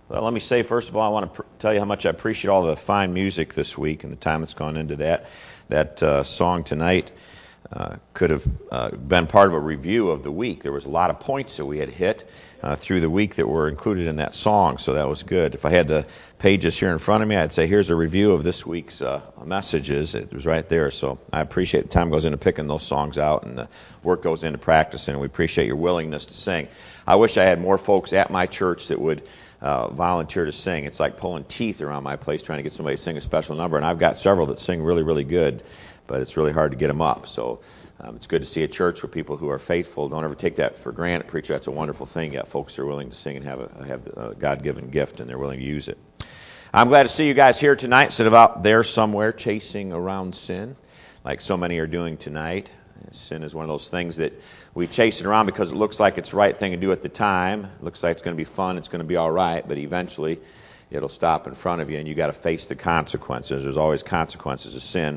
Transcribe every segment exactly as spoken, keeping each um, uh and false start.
Well, let me say, first of all, I want to pr- tell you how much I appreciate all the fine music this week and the time that's gone into that. That uh, song tonight uh, could have uh, been part of a review of the week. There was a lot of points that we had hit uh, through the week that were included in that song, so that was good. If I had the pages here in front of me, I'd say, here's a review of this week's uh, messages. It was right there, so I appreciate the time goes into picking those songs out, and the work goes into practicing, and we appreciate your willingness to sing. I wish I had more folks at my church that would Uh, volunteer to sing. It's like pulling teeth around my place trying to get somebody to sing a special number, and I've got several that sing really, really good, but it's really hard to get them up. So um, it's good to see a church with people who are faithful. Don't ever take that for granted, preacher. That's a wonderful thing. You got folks who are willing to sing and have a have a God-given gift, and they're willing to use it. I'm glad to see you guys here tonight instead of out there somewhere chasing around sin, like so many are doing tonight. Sin is one of those things that we chase it around because it looks like it's the right thing to do at the time. It looks like it's going to be fun, it's going to be all right, but eventually it'll stop in front of you and you got to face the consequences. There's always consequences of sin.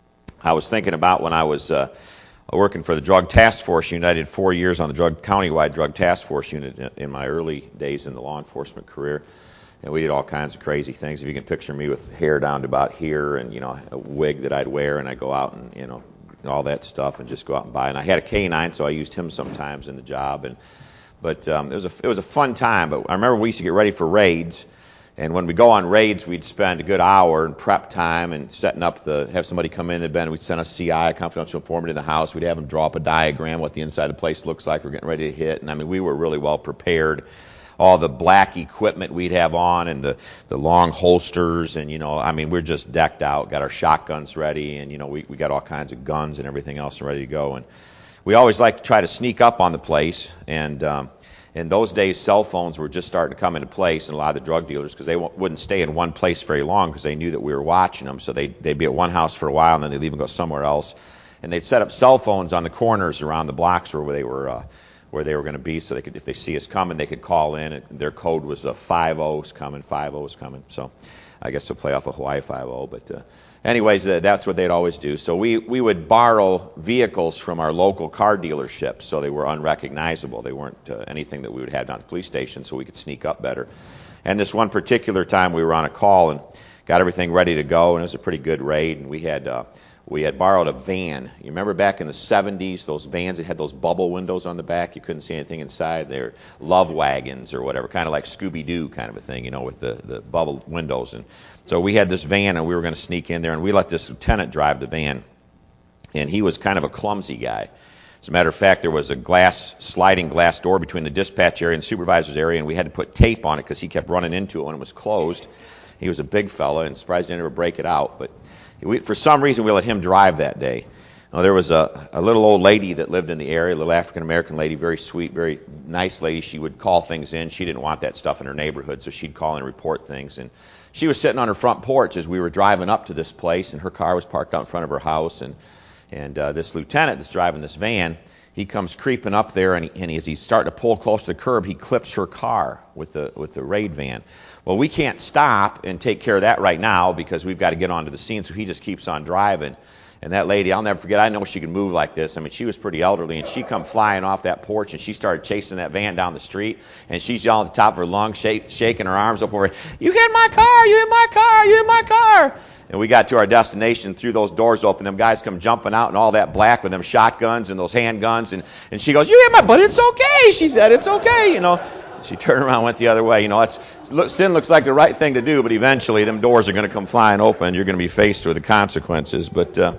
I was thinking about when I was uh, working for the Drug Task Force Unit. I did four years on the drug countywide Drug Task Force Unit in my early days in the law enforcement career. And we did all kinds of crazy things. If you can picture me with hair down to about here and, you know, a wig that I'd wear, and I'd go out and, you know, all that stuff and just go out and buy. And I had a canine, so I used him sometimes in the job. And but um, it was a it was a fun time. But I remember we used to get ready for raids, and when we go on raids, we'd spend a good hour in prep time and setting up the have somebody come in. Then we'd send a C I, a confidential informant, in the house. We'd have them draw up a diagram what the inside of the place looks like. We're getting ready to hit, and I mean we were really well prepared. All the black equipment we'd have on and the, the long holsters and, you know, I mean, we're just decked out, got our shotguns ready and, you know, we, we got all kinds of guns and everything else ready to go. And we always like to try to sneak up on the place. And um, in those days, cell phones were just starting to come into place in a lot of the drug dealers because they w- wouldn't stay in one place very long because they knew that we were watching them. So they'd, they'd be at one house for a while and then they'd leave and go somewhere else. And they'd set up cell phones on the corners around the blocks where they were uh, where they were going to be, so they could, if they see us coming, they could call in. And their code was a five oh's coming, five oh's coming. So I guess they'll play off of Hawaii five oh. But uh, anyways, uh, that's what they'd always do. So we, we would borrow vehicles from our local car dealerships, so they were unrecognizable. They weren't uh, anything that we would have down at the police station, so we could sneak up better. And this one particular time, we were on a call and got everything ready to go, and it was a pretty good raid. And we had uh, we had borrowed a van. You remember back in the seventies, those vans that had those bubble windows on the back? You couldn't see anything inside. They were love wagons or whatever, kind of like Scooby-Doo kind of a thing, you know, with the, the bubble windows. And so we had this van, and we were going to sneak in there, and we let this lieutenant drive the van. And he was kind of a clumsy guy. As a matter of fact, there was a glass, sliding glass door between the dispatch area and the supervisor's area, and we had to put tape on it because he kept running into it when it was closed. He was a big fella, and surprised he didn't ever break it out. But we, for some reason, we let him drive that day. Now, there was a, a little old lady that lived in the area, a little African-American lady, very sweet, very nice lady. She would call things in. She didn't want that stuff in her neighborhood, so she'd call and report things. And she was sitting on her front porch as we were driving up to this place, and her car was parked out in front of her house. And, and uh, this lieutenant that's driving this van, he comes creeping up there, and, he, and as he's starting to pull close to the curb, he clips her car with the with the raid van. Well, we can't stop and take care of that right now because we've got to get onto the scene, so he just keeps on driving. And that lady, I'll never forget, I know she could move like this. I mean, she was pretty elderly, and she come flying off that porch, and she started chasing that van down the street, and she's yelling at the top of her lungs, shake, shaking her arms up over, you hit my car, you hit my car, you hit my car. And we got to our destination, threw those doors open, them guys come jumping out in all that black with them shotguns and those handguns, and, and she goes, you hit my, but it's okay, she said, it's okay, you know. She turned around and went the other way. You know, that's, sin looks like the right thing to do, but eventually them doors are going to come flying open. You're going to be faced with the consequences. But uh,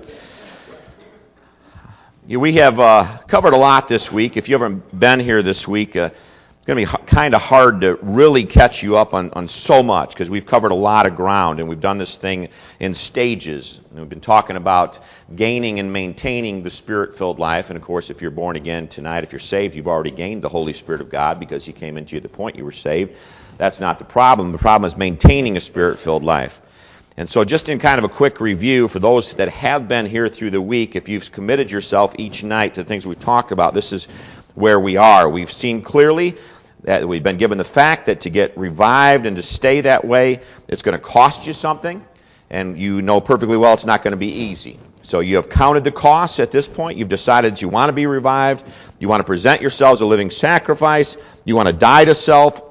yeah, we have uh, covered a lot this week. If you haven't been here this week, uh, it's going to be h- kind of hard to really catch you up on, on so much because we've covered a lot of ground, and we've done this thing in stages. And we've been talking about gaining and maintaining the Spirit-filled life. And, of course, if you're born again tonight, if you're saved, you've already gained the Holy Spirit of God because He came into you at the point you were saved. That's not the problem. The problem is maintaining a Spirit-filled life. And so just in kind of a quick review, for those that have been here through the week, if you've committed yourself each night to the things we've talked about, this is where we are. We've seen clearly that we've been given the fact that to get revived and to stay that way, it's going to cost you something. And you know perfectly well it's not going to be easy. So you have counted the costs at this point. You've decided that you want to be revived. You want to present yourselves a living sacrifice. You want to die to self.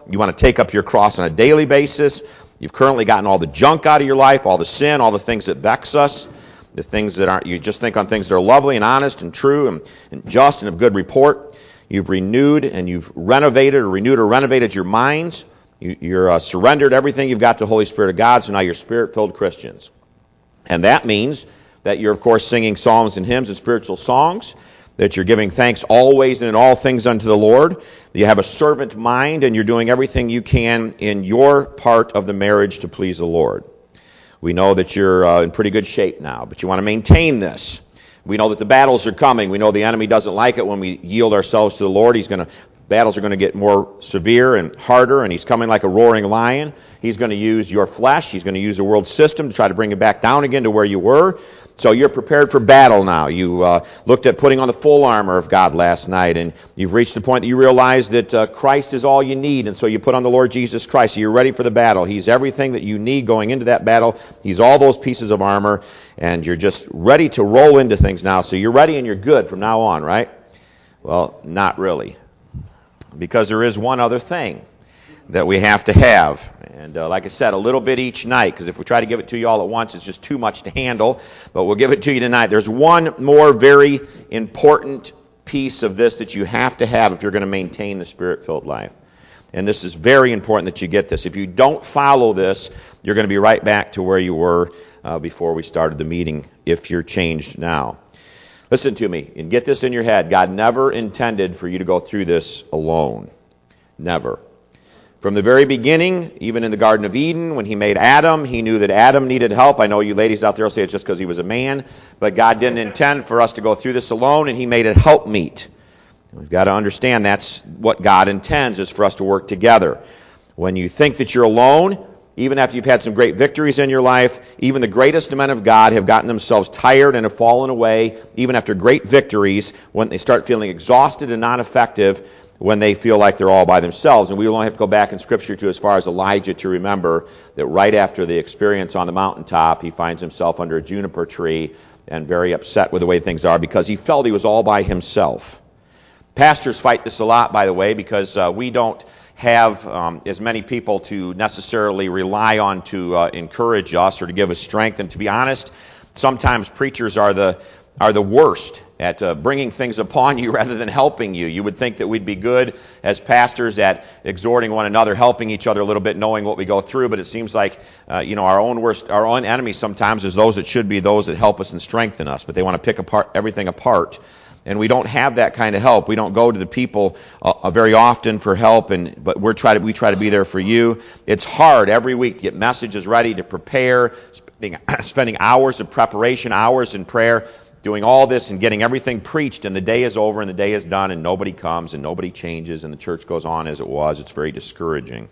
You want to take up your cross on a daily basis. You've currently gotten all the junk out of your life, all the sin, all the things that vex us, the things that aren't, you just think on things that are lovely and honest and true and, and just and of good report. You've renewed and you've renovated or renewed or renovated your minds. You, you're uh, surrendered everything you've got to the Holy Spirit of God, so now you're Spirit-filled Christians. And that means that you're, of course, singing psalms and hymns and spiritual songs, that you're giving thanks always and in all things unto the Lord, that you have a servant mind, and you're doing everything you can in your part of the marriage to please the Lord. We know that you're uh, in pretty good shape now, but you want to maintain this. We know that the battles are coming. We know the enemy doesn't like it when we yield ourselves to the Lord. He's going to Battles are going to get more severe and harder, and he's coming like a roaring lion. He's going to use your flesh. He's going to use the world system to try to bring you back down again to where you were. So you're prepared for battle now. You uh, looked at putting on the full armor of God last night, and you've reached the point that you realize that uh, Christ is all you need, and so you put on the Lord Jesus Christ. So you're ready for the battle. He's everything that you need going into that battle. He's all those pieces of armor, and you're just ready to roll into things now. So you're ready and you're good from now on, right? Well, not really. Because there is one other thing that we have to have. And uh, like I said, a little bit each night, because if we try to give it to you all at once, it's just too much to handle. But we'll give it to you tonight. There's one more very important piece of this that you have to have if you're going to maintain the Spirit-filled life. And this is very important that you get this. If you don't follow this, you're going to be right back to where you were uh, before we started the meeting, if you're changed now. Listen to me, and get this in your head. God never intended for you to go through this alone. Never. From the very beginning, even in the Garden of Eden, when he made Adam, he knew that Adam needed help. I know you ladies out there will say it's just because he was a man, but God didn't intend for us to go through this alone, and he made it helpmeet. We've got to understand that's what God intends, is for us to work together. When you think that you're alone, even after you've had some great victories in your life, even the greatest men of God have gotten themselves tired and have fallen away, even after great victories, when they start feeling exhausted and non-effective, when they feel like they're all by themselves. And we will only have to go back in Scripture to as far as Elijah to remember that right after the experience on the mountaintop, he finds himself under a juniper tree and very upset with the way things are because he felt he was all by himself. Pastors fight this a lot, by the way, because uh, we don't have um, as many people to necessarily rely on to uh, encourage us or to give us strength. And to be honest, sometimes preachers are the are the worst at uh, bringing things upon you rather than helping you. You would think that we'd be good as pastors at exhorting one another, helping each other a little bit, knowing what we go through. But it seems like uh, you know our own worst, our own enemy sometimes is those that should be those that help us and strengthen us. But they want to pick apart everything apart. And we don't have that kind of help. We don't go to the people uh, very often for help, and but we're try to we try to be there for you. It's hard every week to get messages ready, to prepare, spending, spending hours of preparation, hours in prayer, doing all this and getting everything preached, and the day is over and the day is done, and nobody comes and nobody changes, and the church goes on as it was. It's very discouraging.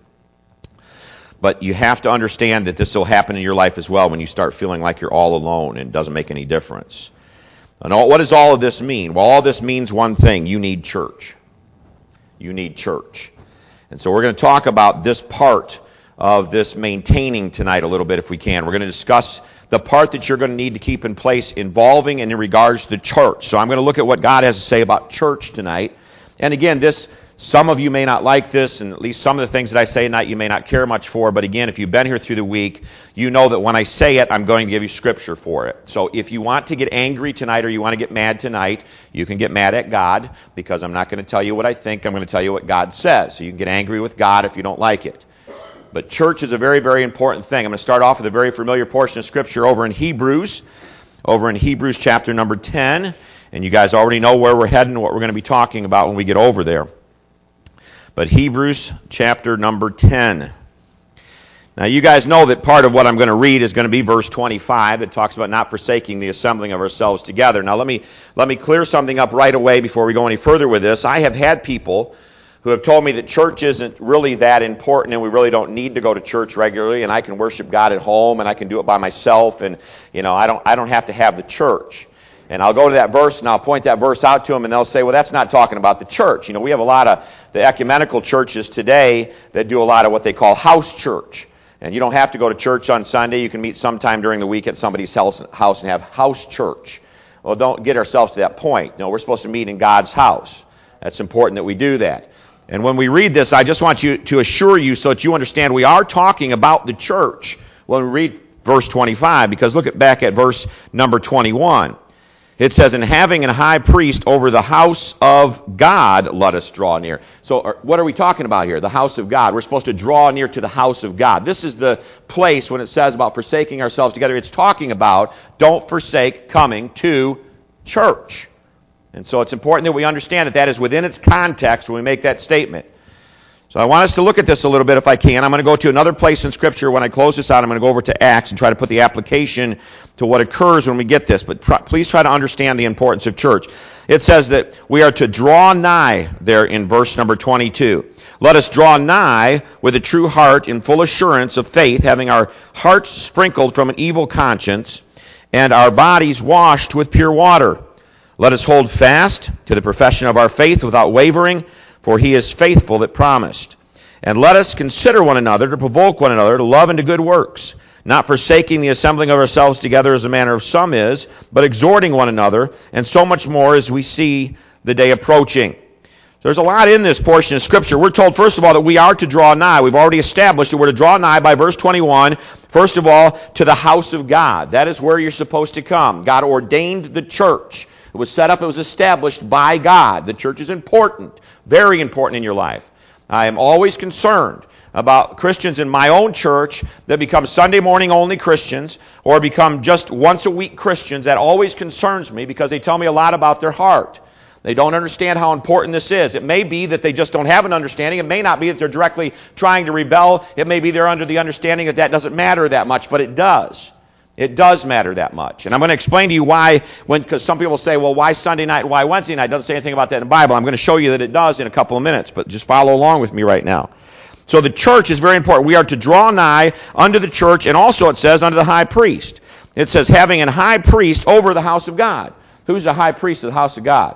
But you have to understand that this will happen in your life as well when you start feeling like you're all alone and it doesn't make any difference. And all, what does all of this mean? Well, all this means one thing. You need church. You need church. And so we're going to talk about this part of this maintaining tonight a little bit if we can. We're going to discuss the part that you're going to need to keep in place involving and in regards to the church. So I'm going to look at what God has to say about church tonight. And again, this some of you may not like this, and at least some of the things that I say tonight you may not care much for. But again, if you've been here through the week, you know that when I say it, I'm going to give you scripture for it. So if you want to get angry tonight or you want to get mad tonight, you can get mad at God, because I'm not going to tell you what I think. I'm going to tell you what God says. So you can get angry with God if you don't like it. But church is a very, very important thing. I'm going to start off with a very familiar portion of scripture over in Hebrews, over in Hebrews chapter number ten. And you guys already know where we're heading and what we're going to be talking about when we get over there. But Hebrews chapter number ten. Now you guys know that part of what I'm going to read is going to be verse twenty-five that talks about not forsaking the assembling of ourselves together. Now let me let me clear something up right away before we go any further with this. I have had people who have told me that church isn't really that important and we really don't need to go to church regularly, and I can worship God at home and I can do it by myself, and you know I don't I don't have to have the church. And I'll go to that verse and I'll point that verse out to them, and they'll say, well, that's not talking about the church. You know, we have a lot of the ecumenical churches today that do a lot of what they call house church. And you don't have to go to church on Sunday. You can meet sometime during the week at somebody's house and have house church. Well, don't get ourselves to that point. No, we're supposed to meet in God's house. That's important that we do that. And when we read this, I just want you to assure you so that you understand we are talking about the church when we read verse twenty-five, because look at back at verse number twenty-one. It says, "And having a high priest over the house of God, let us draw near." So what are we talking about here? The house of God. We're supposed to draw near to the house of God. This is the place when it says about forsaking ourselves together. It's talking about don't forsake coming to church. And so it's important that we understand that that is within its context when we make that statement. So I want us to look at this a little bit if I can. I'm going to go to another place in Scripture. When I close this out, I'm going to go over to Acts and try to put the application to what occurs when we get this. But pr- please try to understand the importance of church. It says that we are to draw nigh there in verse number twenty-two. Let us draw nigh with a true heart in full assurance of faith, having our hearts sprinkled from an evil conscience and our bodies washed with pure water. Let us hold fast to the profession of our faith without wavering, for he is faithful that promised. And let us consider one another to provoke one another to love and to good works, not forsaking the assembling of ourselves together as the manner of some is, but exhorting one another, and so much more as we see the day approaching. There's a lot in this portion of Scripture. We're told, first of all, that we are to draw nigh. We've already established that we're to draw nigh by verse twenty-one, first of all, to the house of God. That is where you're supposed to come. God ordained the church. It was set up, it was established by God. The church is important, very important in your life. I am always concerned about Christians in my own church that become Sunday morning only Christians or become just once a week Christians. That always concerns me because they tell me a lot about their heart. They don't understand how important this is. It may be that they just don't have an understanding. It may not be that they're directly trying to rebel. It may be they're under the understanding that that doesn't matter that much, but it does. It does matter that much. And I'm going to explain to you why, when, because some people say, well, why Sunday night, why Wednesday night? It doesn't say anything about that in the Bible. I'm going to show you that it does in a couple of minutes, but just follow along with me right now. So the church is very important. We are to draw nigh unto the church, and also it says unto the high priest. It says having an high priest over the house of God. Who's the high priest of the house of God?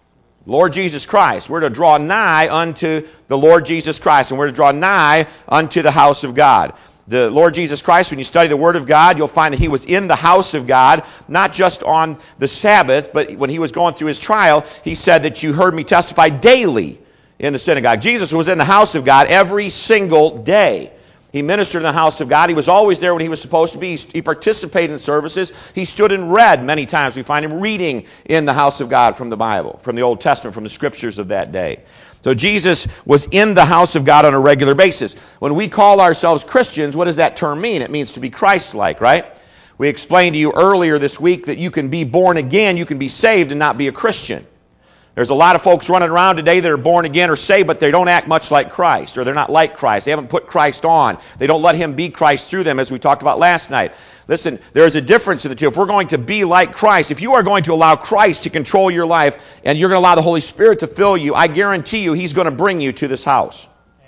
Lord Jesus Christ. We're to draw nigh unto the Lord Jesus Christ, and we're to draw nigh unto the house of God. The Lord Jesus Christ, when you study the Word of God, you'll find that He was in the house of God, not just on the Sabbath, but when He was going through His trial, He said that you heard me testify daily in the synagogue. Jesus was in the house of God every single day. He ministered in the house of God. He was always there when He was supposed to be. He participated in services. He stood and read many times. We find Him reading in the house of God from the Bible, from the Old Testament, from the Scriptures of that day. So Jesus was in the house of God on a regular basis. When we call ourselves Christians, what does that term mean? It means to be Christ-like, right? We explained to you earlier this week that you can be born again, you can be saved and not be a Christian. There's a lot of folks running around today that are born again or saved, but they don't act much like Christ, or they're not like Christ. They haven't put Christ on. They don't let Him be Christ through them, as we talked about last night. Listen, there is a difference in the two. If we're going to be like Christ, if you are going to allow Christ to control your life, and you're going to allow the Holy Spirit to fill you, I guarantee you He's going to bring you to this house.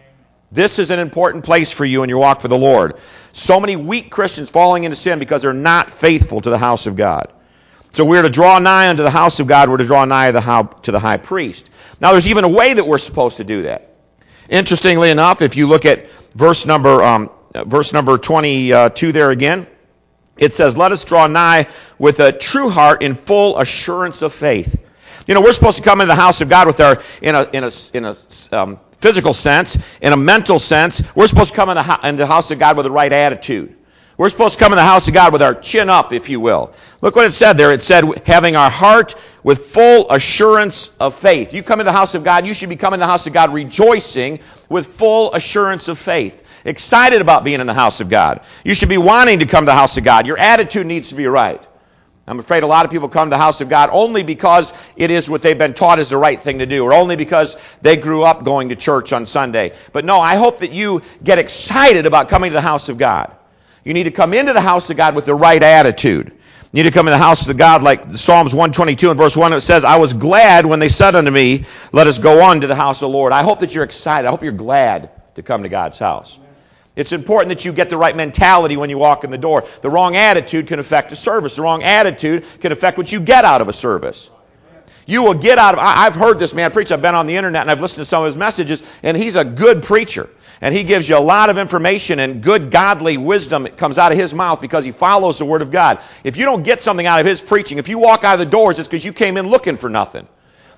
This is an important place for you in your walk for the Lord. So many weak Christians falling into sin because they're not faithful to the house of God. So we're to draw nigh unto the house of God. We're to draw nigh to the high priest. Now, there's even a way that we're supposed to do that. Interestingly enough, if you look at verse number um, verse number twenty-two there again, it says, "Let us draw nigh with a true heart in full assurance of faith." You know, we're supposed to come into the house of God with our in a in a in a um, physical sense, in a mental sense. We're supposed to come in the, in the house of God with the right attitude. We're supposed to come in the house of God with our chin up, if you will. Look what it said there. It said, having our heart with full assurance of faith. You come in the house of God, you should be coming in the house of God rejoicing with full assurance of faith. Excited about being in the house of God. You should be wanting to come to the house of God. Your attitude needs to be right. I'm afraid a lot of people come to the house of God only because it is what they've been taught is the right thing to do, or only because they grew up going to church on Sunday. But no, I hope that you get excited about coming to the house of God. You need to come into the house of God with the right attitude. You need to come in the house of God like Psalms one twenty-two and verse one. It says, "I was glad when they said unto me, let us go on to the house of the Lord." I hope that you're excited. I hope you're glad to come to God's house. It's important that you get the right mentality when you walk in the door. The wrong attitude can affect a service. The wrong attitude can affect what you get out of a service. You will get out of, I've heard this man preach. I've been on the internet and I've listened to some of his messages, and he's a good preacher. And he gives you a lot of information and good godly wisdom that comes out of his mouth because he follows the Word of God. If you don't get something out of his preaching, if you walk out of the doors, it's because you came in looking for nothing.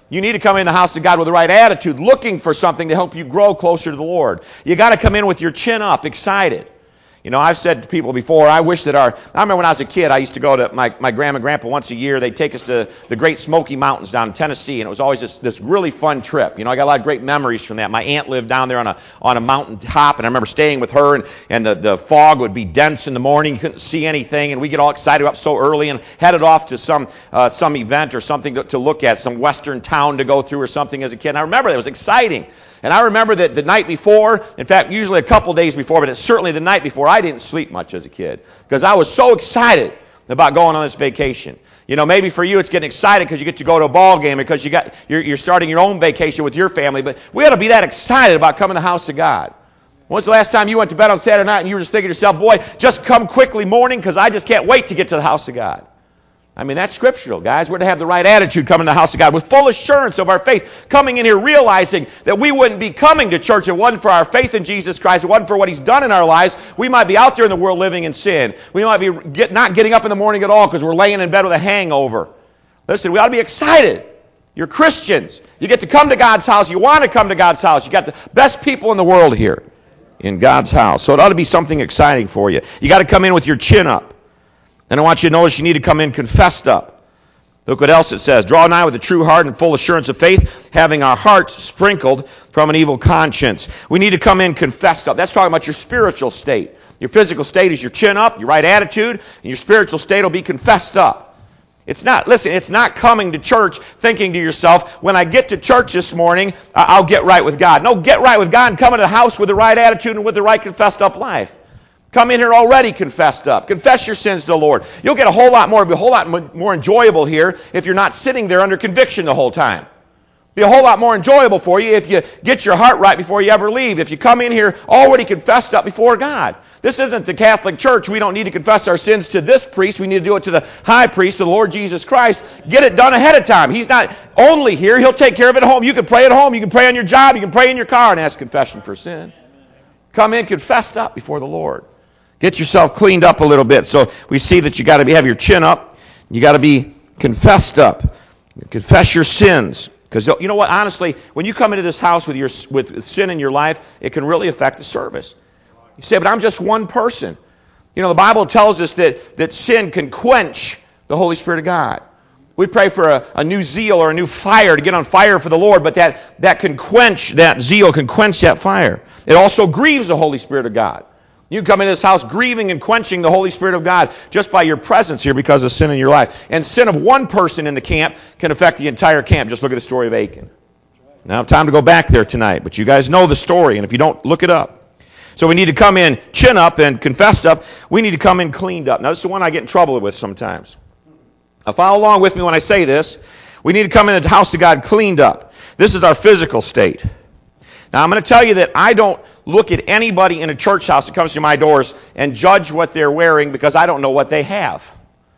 You need to come in the house of God with the right attitude, looking for something to help you grow closer to the Lord. You got to come in with your chin up, excited. You know, I've said to people before, I wish that our, I remember when I was a kid, I used to go to my, my grandma and grandpa once a year. They'd take us to the Great Smoky Mountains down in Tennessee, and it was always this, this really fun trip. You know, I got a lot of great memories from that. My aunt lived down there on a on a mountain top, and I remember staying with her, and, and the, the fog would be dense in the morning. You couldn't see anything, and we get all excited up so early and headed off to some uh, some event or something to, to look at, some western town to go through or something as a kid. And I remember that. It was exciting. And I remember that the night before, in fact, usually a couple days before, but it's certainly the night before, I didn't sleep much as a kid because I was so excited about going on this vacation. You know, maybe for you it's getting excited because you get to go to a ball game or because you got, you're, you're starting your own vacation with your family, but we ought to be that excited about coming to the house of God. When's the last time you went to bed on Saturday night and you were just thinking to yourself, boy, just come quickly morning because I just can't wait to get to the house of God? I mean, that's scriptural, guys. We're to have the right attitude coming to the house of God with full assurance of our faith, coming in here realizing that we wouldn't be coming to church if it wasn't for our faith in Jesus Christ, if it wasn't for what He's done in our lives. We might be out there in the world living in sin. We might be get, not getting up in the morning at all because we're laying in bed with a hangover. Listen, we ought to be excited. You're Christians. You get to come to God's house. You want to come to God's house. You got the best people in the world here in God's house. So it ought to be something exciting for you. You got to come in with your chin up. And I want you to notice you need to come in confessed up. Look what else it says. Draw nigh with a true heart and full assurance of faith, having our hearts sprinkled from an evil conscience. We need to come in confessed up. That's talking about your spiritual state. Your physical state is your chin up, your right attitude, and your spiritual state will be confessed up. It's not, listen, it's not coming to church thinking to yourself, when I get to church this morning, I'll get right with God. No, get right with God and come into the house with the right attitude and with the right confessed up life. Come in here already confessed up. Confess your sins to the Lord. You'll get a whole lot more, it'll be a whole lot more enjoyable here if you're not sitting there under conviction the whole time. It'll be a whole lot more enjoyable for you if you get your heart right before you ever leave. If you come in here already confessed up before God. This isn't the Catholic Church. We don't need to confess our sins to this priest. We need to do it to the high priest, the Lord Jesus Christ. Get it done ahead of time. He's not only here. He'll take care of it at home. You can pray at home. You can pray on your job. You can pray in your car and ask confession for sin. Come in confessed up before the Lord. Get yourself cleaned up a little bit. So we see that you got to have your chin up. You got to be confessed up. Confess your sins. Because you know what? Honestly, when you come into this house with your with sin in your life, it can really affect the service. You say, but I'm just one person. You know, the Bible tells us that, that sin can quench the Holy Spirit of God. We pray for a, a new zeal or a new fire to get on fire for the Lord, but that, that can quench, that zeal can quench that fire. It also grieves the Holy Spirit of God. You come into this house grieving and quenching the Holy Spirit of God just by your presence here because of sin in your life. And sin of one person in the camp can affect the entire camp. Just look at the story of Achan. Now I have time to go back there tonight, but you guys know the story, and if you don't, look it up. So we need to come in chin up and confessed up. We need to come in cleaned up. Now this is the one I get in trouble with sometimes. Now follow along with me when I say this. We need to come into the house of God cleaned up. This is our physical state. Now, I'm going to tell you that I don't look at anybody in a church house that comes to my doors and judge what they're wearing because I don't know what they have.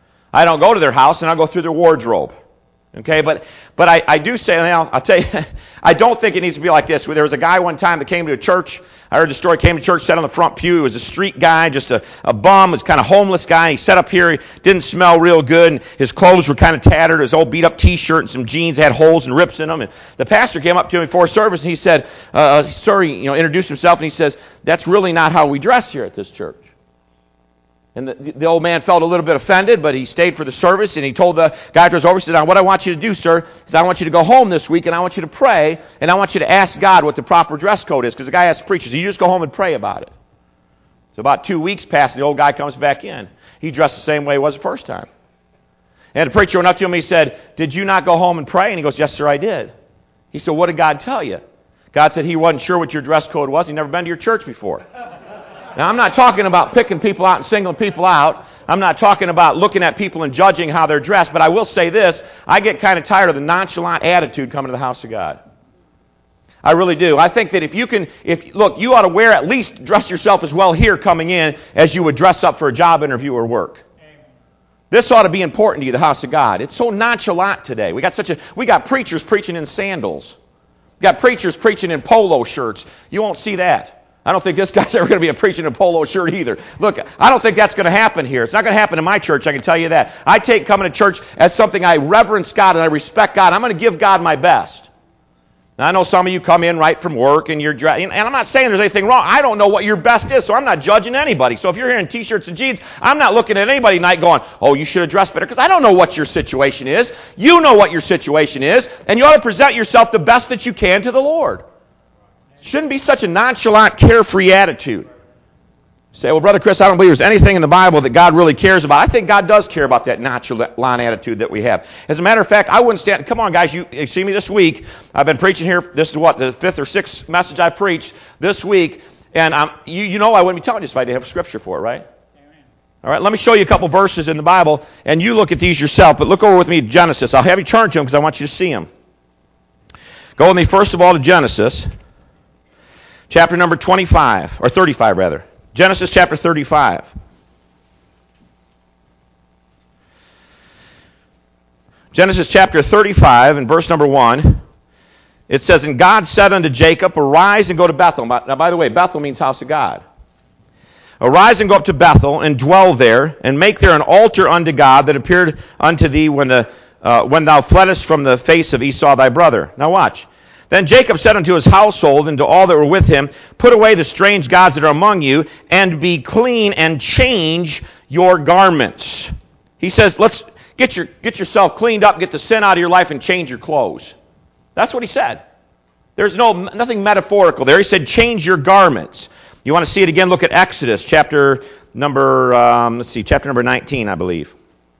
I don't go to their house and I'll go through their wardrobe. Okay, but but I, I do say, now, I'll tell you, I don't think it needs to be like this. There was a guy one time that came to a church. I heard the story, came to church, sat on the front pew. He was a street guy, just a, a bum, was kind of homeless guy. He sat up here, he didn't smell real good, and his clothes were kind of tattered. His old beat-up T-shirt and some jeans had holes and rips in them. And the pastor came up to him before service, and he said, uh, sir, he, you know, introduced himself, and he says, that's really not how we dress here at this church. And the, the old man felt a little bit offended, but he stayed for the service, and he told the guy after his over, he said, now what I want you to do, sir, is I want you to go home this week, and I want you to pray, and I want you to ask God what the proper dress code is, because the guy asked the preacher, so you just go home and pray about it. So about two weeks pass, and the old guy comes back in. He dressed the same way he was the first time. And the preacher went up to him, and he said, did you not go home and pray? And he goes, yes, sir, I did. He said, what did God tell you? God said he wasn't sure what your dress code was. He'd never been to your church before. Now, I'm not talking about picking people out and singling people out. I'm not talking about looking at people and judging how they're dressed. But I will say this. I get kind of tired of the nonchalant attitude coming to the house of God. I really do. I think that if you can, if look, you ought to wear, at least dress yourself as well here coming in as you would dress up for a job interview or work. This ought to be important to you, the house of God. It's so nonchalant today. We got such a, we got preachers preaching in sandals. We got preachers preaching in polo shirts. You won't see that. I don't think this guy's ever going to be a preaching in a polo shirt either. Look, I don't think that's going to happen here. It's not going to happen in my church, I can tell you that. I take coming to church as something I reverence God and I respect God. I'm going to give God my best. Now, I know some of you come in right from work and you're dressed, and I'm not saying there's anything wrong. I don't know what your best is, so I'm not judging anybody. So if you're here in T-shirts and jeans, I'm not looking at anybody tonight going, oh, you should have dressed better, because I don't know what your situation is. You know what your situation is, and you ought to present yourself the best that you can to the Lord. Shouldn't be such a nonchalant, carefree attitude. You say, well, Brother Chris, I don't believe there's anything in the Bible that God really cares about. I think God does care about that nonchalant attitude that we have. As a matter of fact, I wouldn't stand. Come on, guys, you, you see me this week. I've been preaching here. This is what, the fifth or sixth message I preached this week. And um, you, you know I wouldn't be telling you this if I didn't have scripture for it, right? Amen. All right, let me show you a couple verses in the Bible, and you look at these yourself. But look over with me to Genesis. I'll have you turn to them because I want you to see them. Go with me, first of all, to Genesis. Chapter number twenty-five, or thirty-five rather. Genesis chapter thirty-five. Genesis chapter thirty-five and verse number one. It says, and God said unto Jacob, arise and go to Bethel. Now, by the way, Bethel means house of God. Arise and go up to Bethel and dwell there, and make there an altar unto God that appeared unto thee when the uh, when thou fleddest from the face of Esau thy brother. Now watch. Then Jacob said unto his household and to all that were with him, put away the strange gods that are among you, and be clean, and change your garments. He says, let's get your get yourself cleaned up, get the sin out of your life, and change your clothes. That's what he said. There's no nothing metaphorical there. He said, change your garments. You want to see it again? Look at Exodus chapter number, um, let's see, chapter number nineteen, I believe.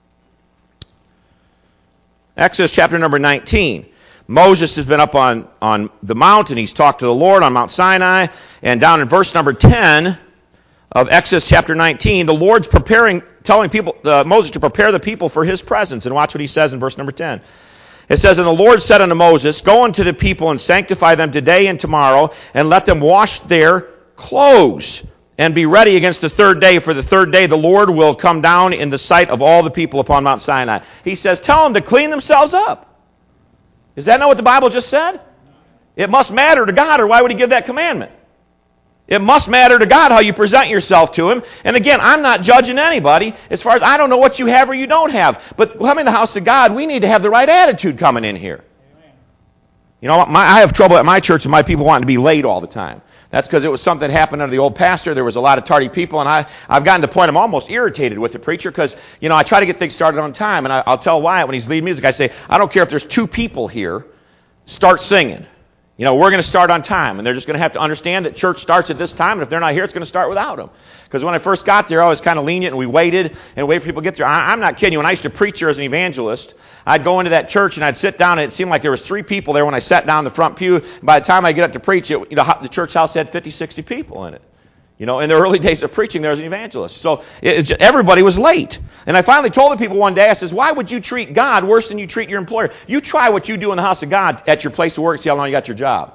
Exodus chapter number nineteen. Moses has been up on, on the mountain. He's talked to the Lord on Mount Sinai. And down in verse number ten of Exodus chapter nineteen, the Lord's preparing, telling people, uh, Moses to prepare the people for his presence. And watch what he says in verse number ten. It says, and the Lord said unto Moses, go unto the people and sanctify them today and tomorrow, and let them wash their clothes, and be ready against the third day. For the third day the Lord will come down in the sight of all the people upon Mount Sinai. He says, tell them to clean themselves up. Is that not what the Bible just said? It must matter to God, or why would he give that commandment? It must matter to God how you present yourself to him. And again, I'm not judging anybody as far as I don't know what you have or you don't have. But coming to the house of God, we need to have the right attitude coming in here. Amen. You know, my, I have trouble at my church with my people wanting to be late all the time. That's because it was something that happened under the old pastor. There was a lot of tardy people, and I, I've gotten to the point I'm almost irritated with the preacher because, you know, I try to get things started on time, and I, I'll tell Wyatt when he's leading music, I say, I don't care if there's two people here, start singing. You know, we're going to start on time, and they're just going to have to understand that church starts at this time, and if they're not here, it's going to start without them. Because when I first got there, I was kind of lenient, and we waited and waited for people to get there. I, I'm not kidding you. When I used to preach here as an evangelist, I'd go into that church, and I'd sit down, and it seemed like there was three people there when I sat down in the front pew. By the time I get up to preach, it, you know, the church house had fifty, sixty people in it. You know, in the early days of preaching, there was an evangelist. So it, it just, everybody was late. And I finally told the people one day, I says, why would you treat God worse than you treat your employer? You try what you do in the house of God at your place of work and see how long you got your job.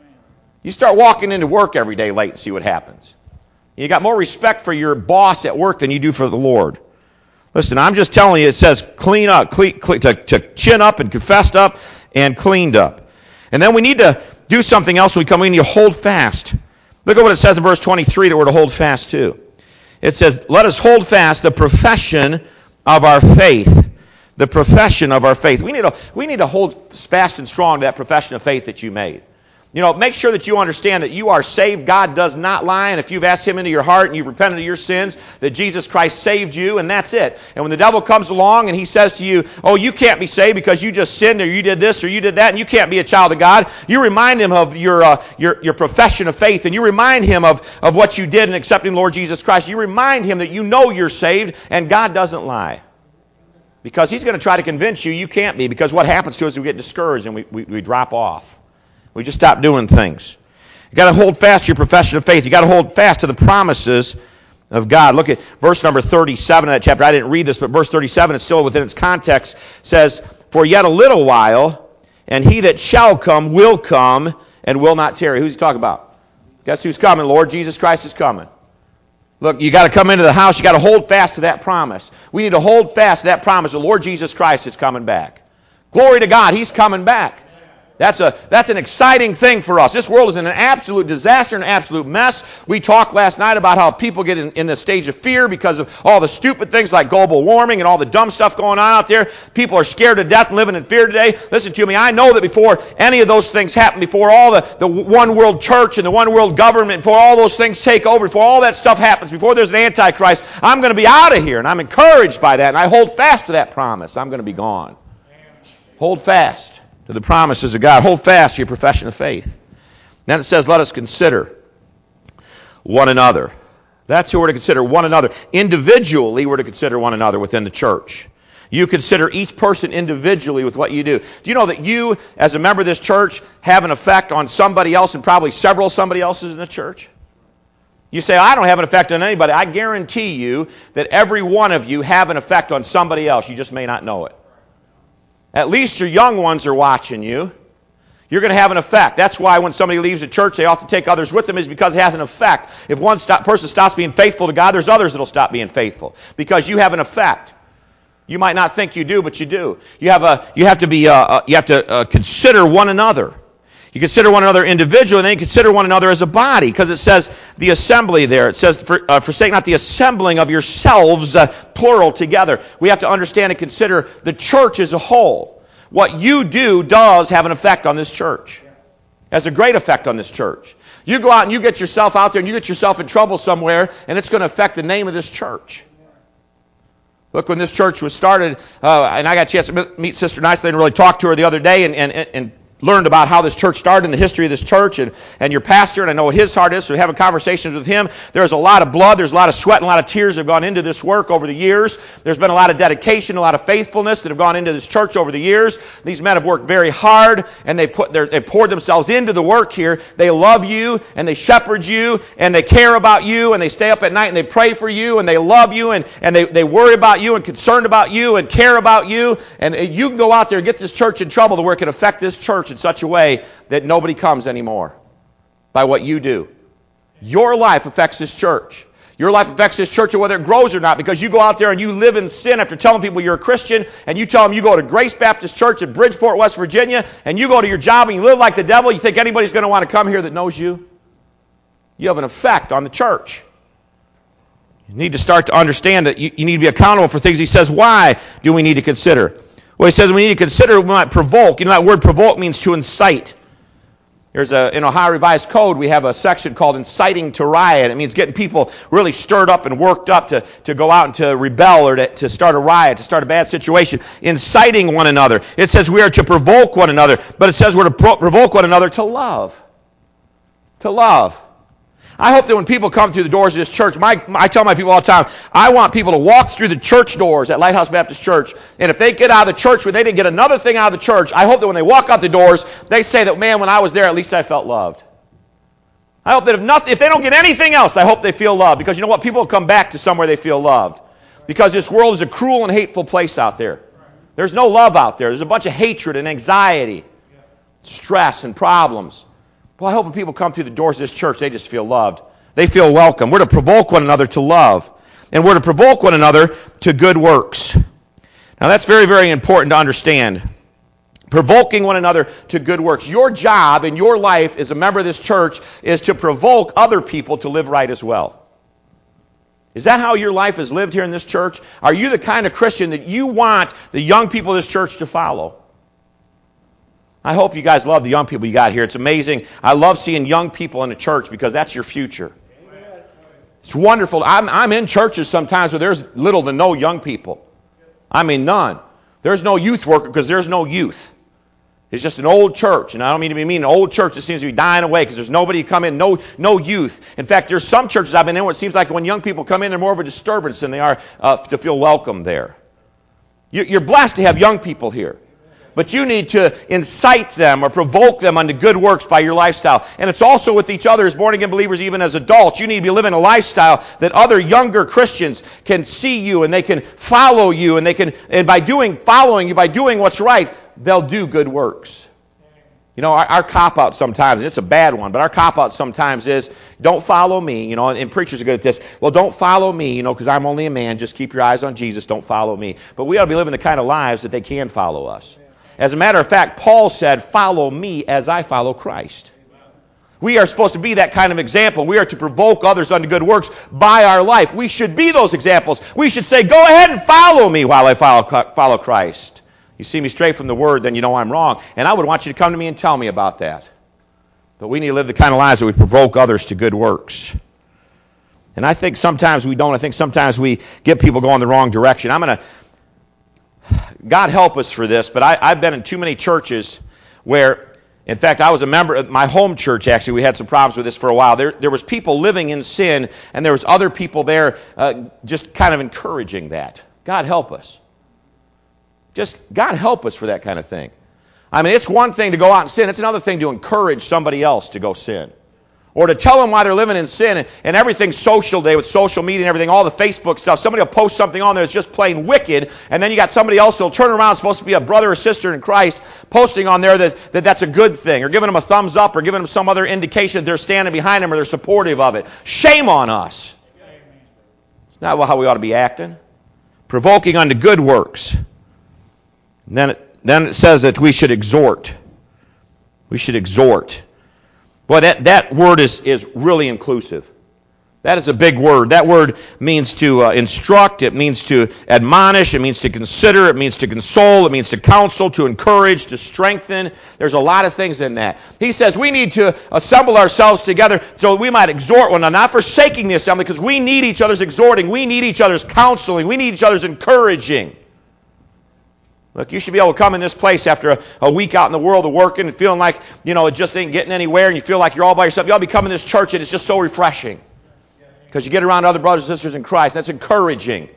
You start walking into work every day late and see what happens. You got more respect for your boss at work than you do for the Lord. Listen, I'm just telling you, it says clean up, clean, clean, to, to chin up and confessed up and cleaned up. And then we need to do something else when we come in. You hold fast. Look at what it says in verse twenty-three that we're to hold fast to. It says, let us hold fast the profession of our faith. The profession of our faith. We need to, we need to hold fast and strong to that profession of faith that you made. You know, make sure that you understand that you are saved. God does not lie. And if you've asked him into your heart and you've repented of your sins, that Jesus Christ saved you, and that's it. And when the devil comes along and he says to you, oh, you can't be saved because you just sinned or you did this or you did that and you can't be a child of God, you remind him of your uh, your, your profession of faith, and you remind him of, of what you did in accepting the Lord Jesus Christ. You remind him that you know you're saved and God doesn't lie. Because he's going to try to convince you you can't be, because what happens to us is we get discouraged and we, we, we drop off. We just stop doing things. You got to hold fast to your profession of faith. You got to hold fast to the promises of God. Look at verse number thirty-seven of that chapter. I didn't read this, but verse thirty-seven, it's still within its context, says, for yet a little while, and he that shall come will come and will not tarry. Who's he talking about? Guess who's coming? Lord Jesus Christ is coming. Look, you got to come into the house. You got to hold fast to that promise. We need to hold fast to that promise. The Lord Jesus Christ is coming back. Glory to God. He's coming back. That's a that's an exciting thing for us. This world is in an absolute disaster, an absolute mess. We talked last night about how people get in, in the stage of fear because of all the stupid things like global warming and all the dumb stuff going on out there. People are scared to death and living in fear today. Listen to me, I know that before any of those things happen, before all the, the one world church and the one world government, before all those things take over, before all that stuff happens, before there's an antichrist, I'm going to be out of here. And I'm encouraged by that. And I hold fast to that promise. I'm going to be gone. Hold fast to the promises of God. Hold fast to your profession of faith. Then it says, let us consider one another. That's who we're to consider, one another. Individually, we're to consider one another within the church. You consider each person individually with what you do. Do you know that you, as a member of this church, have an effect on somebody else and probably several somebody else's in the church? You say, I don't have an effect on anybody. I guarantee you that every one of you have an effect on somebody else. You just may not know it. At least your young ones are watching you. You're going to have an effect. That's why when somebody leaves a church, they often take others with them, is because it has an effect. If one stop, person stops being faithful to God, there's others that will stop being faithful because you have an effect. You might not think you do, but you do. You have a. You have to be. Uh, uh, you have to uh, consider one another. You consider one another individually, and then you consider one another as a body, because it says the assembly there. It says, for, uh, forsake not the assembling of yourselves, uh, plural, together. We have to understand and consider the church as a whole. What you do does have an effect on this church. It has a great effect on this church. You go out and you get yourself out there and you get yourself in trouble somewhere, and it's going to affect the name of this church. Look, when this church was started, uh, and I got a chance to meet Sister Nicely and really talk to her the other day, and, and, and learned about how this church started and the history of this church, and, and your pastor, and I know what his heart is, so having conversations with him. There's a lot of blood, there's a lot of sweat, and a lot of tears that have gone into this work over the years. There's been a lot of dedication, a lot of faithfulness that have gone into this church over the years. These men have worked very hard, and they put their, they poured themselves into the work here. They love you, and they shepherd you, and they care about you, and they stay up at night, and they pray for you, and they love you, and, and they, they worry about you, and concerned about you, and care about you. And you can go out there and get this church in trouble to where it can affect this church in such a way that nobody comes anymore by what you do. Your life affects this church. Your life affects this church, whether it grows or not, because you go out there and you live in sin after telling people you're a Christian, and you tell them you go to Grace Baptist Church in Bridgeport, West Virginia, and you go to your job and you live like the devil. You think anybody's going to want to come here that knows you? You have an effect on the church. You need to start to understand that you, you need to be accountable for things. He says, why do we need to consider? Well, he says we need to consider, we might provoke. You know, that word provoke means to incite. There's a, in Ohio Revised Code, we have a section called inciting to riot. It means getting people really stirred up and worked up to, to go out and to rebel or to, to start a riot, to start a bad situation. Inciting one another. It says we are to provoke one another, but it says we're to pro- provoke one another to love. To love. I hope that when people come through the doors of this church, my, I tell my people all the time, I want people to walk through the church doors at Lighthouse Baptist Church, and if they get out of the church where they didn't get another thing out of the church, I hope that when they walk out the doors, they say that, man, when I was there, at least I felt loved. I hope that if nothing, if they don't get anything else, I hope they feel loved, because you know what? People will come back to somewhere they feel loved, because this world is a cruel and hateful place out there. There's no love out there. There's a bunch of hatred and anxiety, stress and problems. Well, I hope when people come through the doors of this church, they just feel loved. They feel welcome. We're to provoke one another to love. And we're to provoke one another to good works. Now, that's very, very important to understand. Provoking one another to good works. Your job in your life as a member of this church is to provoke other people to live right as well. Is that how your life is lived here in this church? Are you the kind of Christian that you want the young people of this church to follow? I hope you guys love the young people you got here. It's amazing. I love seeing young people in the church because that's your future. Amen. It's wonderful. I'm, I'm in churches sometimes where there's little to no young people. I mean, none. There's no youth worker because there's no youth. It's just an old church, and I don't mean to be mean. An old church that seems to be dying away because there's nobody to come in, no no youth. In fact, there's some churches I've been in where it seems like when young people come in, they're more of a disturbance than they are uh, to feel welcome there. You're blessed to have young people here. But you need to incite them or provoke them unto good works by your lifestyle. And it's also with each other as born-again believers, even as adults. You need to be living a lifestyle that other younger Christians can see you and they can follow you. And they can, and by doing, following you, by doing what's right, they'll do good works. You know, our, our cop-out sometimes, and it's a bad one, but our cop-out sometimes is, don't follow me, you know, and, and preachers are good at this. Well, don't follow me, you know, because I'm only a man. Just keep your eyes on Jesus. Don't follow me. But we ought to be living the kind of lives that they can follow us. As a matter of fact, Paul said, follow me as I follow Christ. We are supposed to be that kind of example. We are to provoke others unto good works by our life. We should be those examples. We should say, go ahead and follow me while I follow, follow Christ. You see me straight from the Word, then you know I'm wrong. And I would want you to come to me and tell me about that. But we need to live the kind of lives that we provoke others to good works. And I think sometimes we don't. I think sometimes we get people going the wrong direction. I'm going to, God help us for this, but I, I've been in too many churches where, in fact, I was a member of my home church, actually. We had some problems with this for a while. There, there was people living in sin, and there was other people there uh, just kind of encouraging that. God help us. Just, God help us for that kind of thing. I mean, it's one thing to go out and sin. It's another thing to encourage somebody else to go sin. Or to tell them why they're living in sin, and, and everything's social day with social media and everything, all the Facebook stuff. Somebody will post something on there that's just plain wicked, and then you got somebody else that'll turn around, supposed to be a brother or sister in Christ, posting on there that, that that's a good thing, or giving them a thumbs up, or giving them some other indication that they're standing behind them or they're supportive of it. Shame on us. It's not how we ought to be acting. Provoking unto good works. And then it, then it says that we should exhort. We should exhort. Boy, that, that word is, is really inclusive. That is a big word. That word means to uh, instruct. It means to admonish. It means to consider. It means to console. It means to counsel, to encourage, to strengthen. There's a lot of things in that. He says we need to assemble ourselves together so we might exhort one another, not forsaking the assembly, because we need each other's exhorting. We need each other's counseling. We need each other's encouraging. Look, you should be able to come in this place after a, a week out in the world of working and feeling like, you know, it just ain't getting anywhere, and you feel like you're all by yourself. You ought to be coming to this church, and it's just so refreshing. Because you get around other brothers and sisters in Christ. That's encouraging.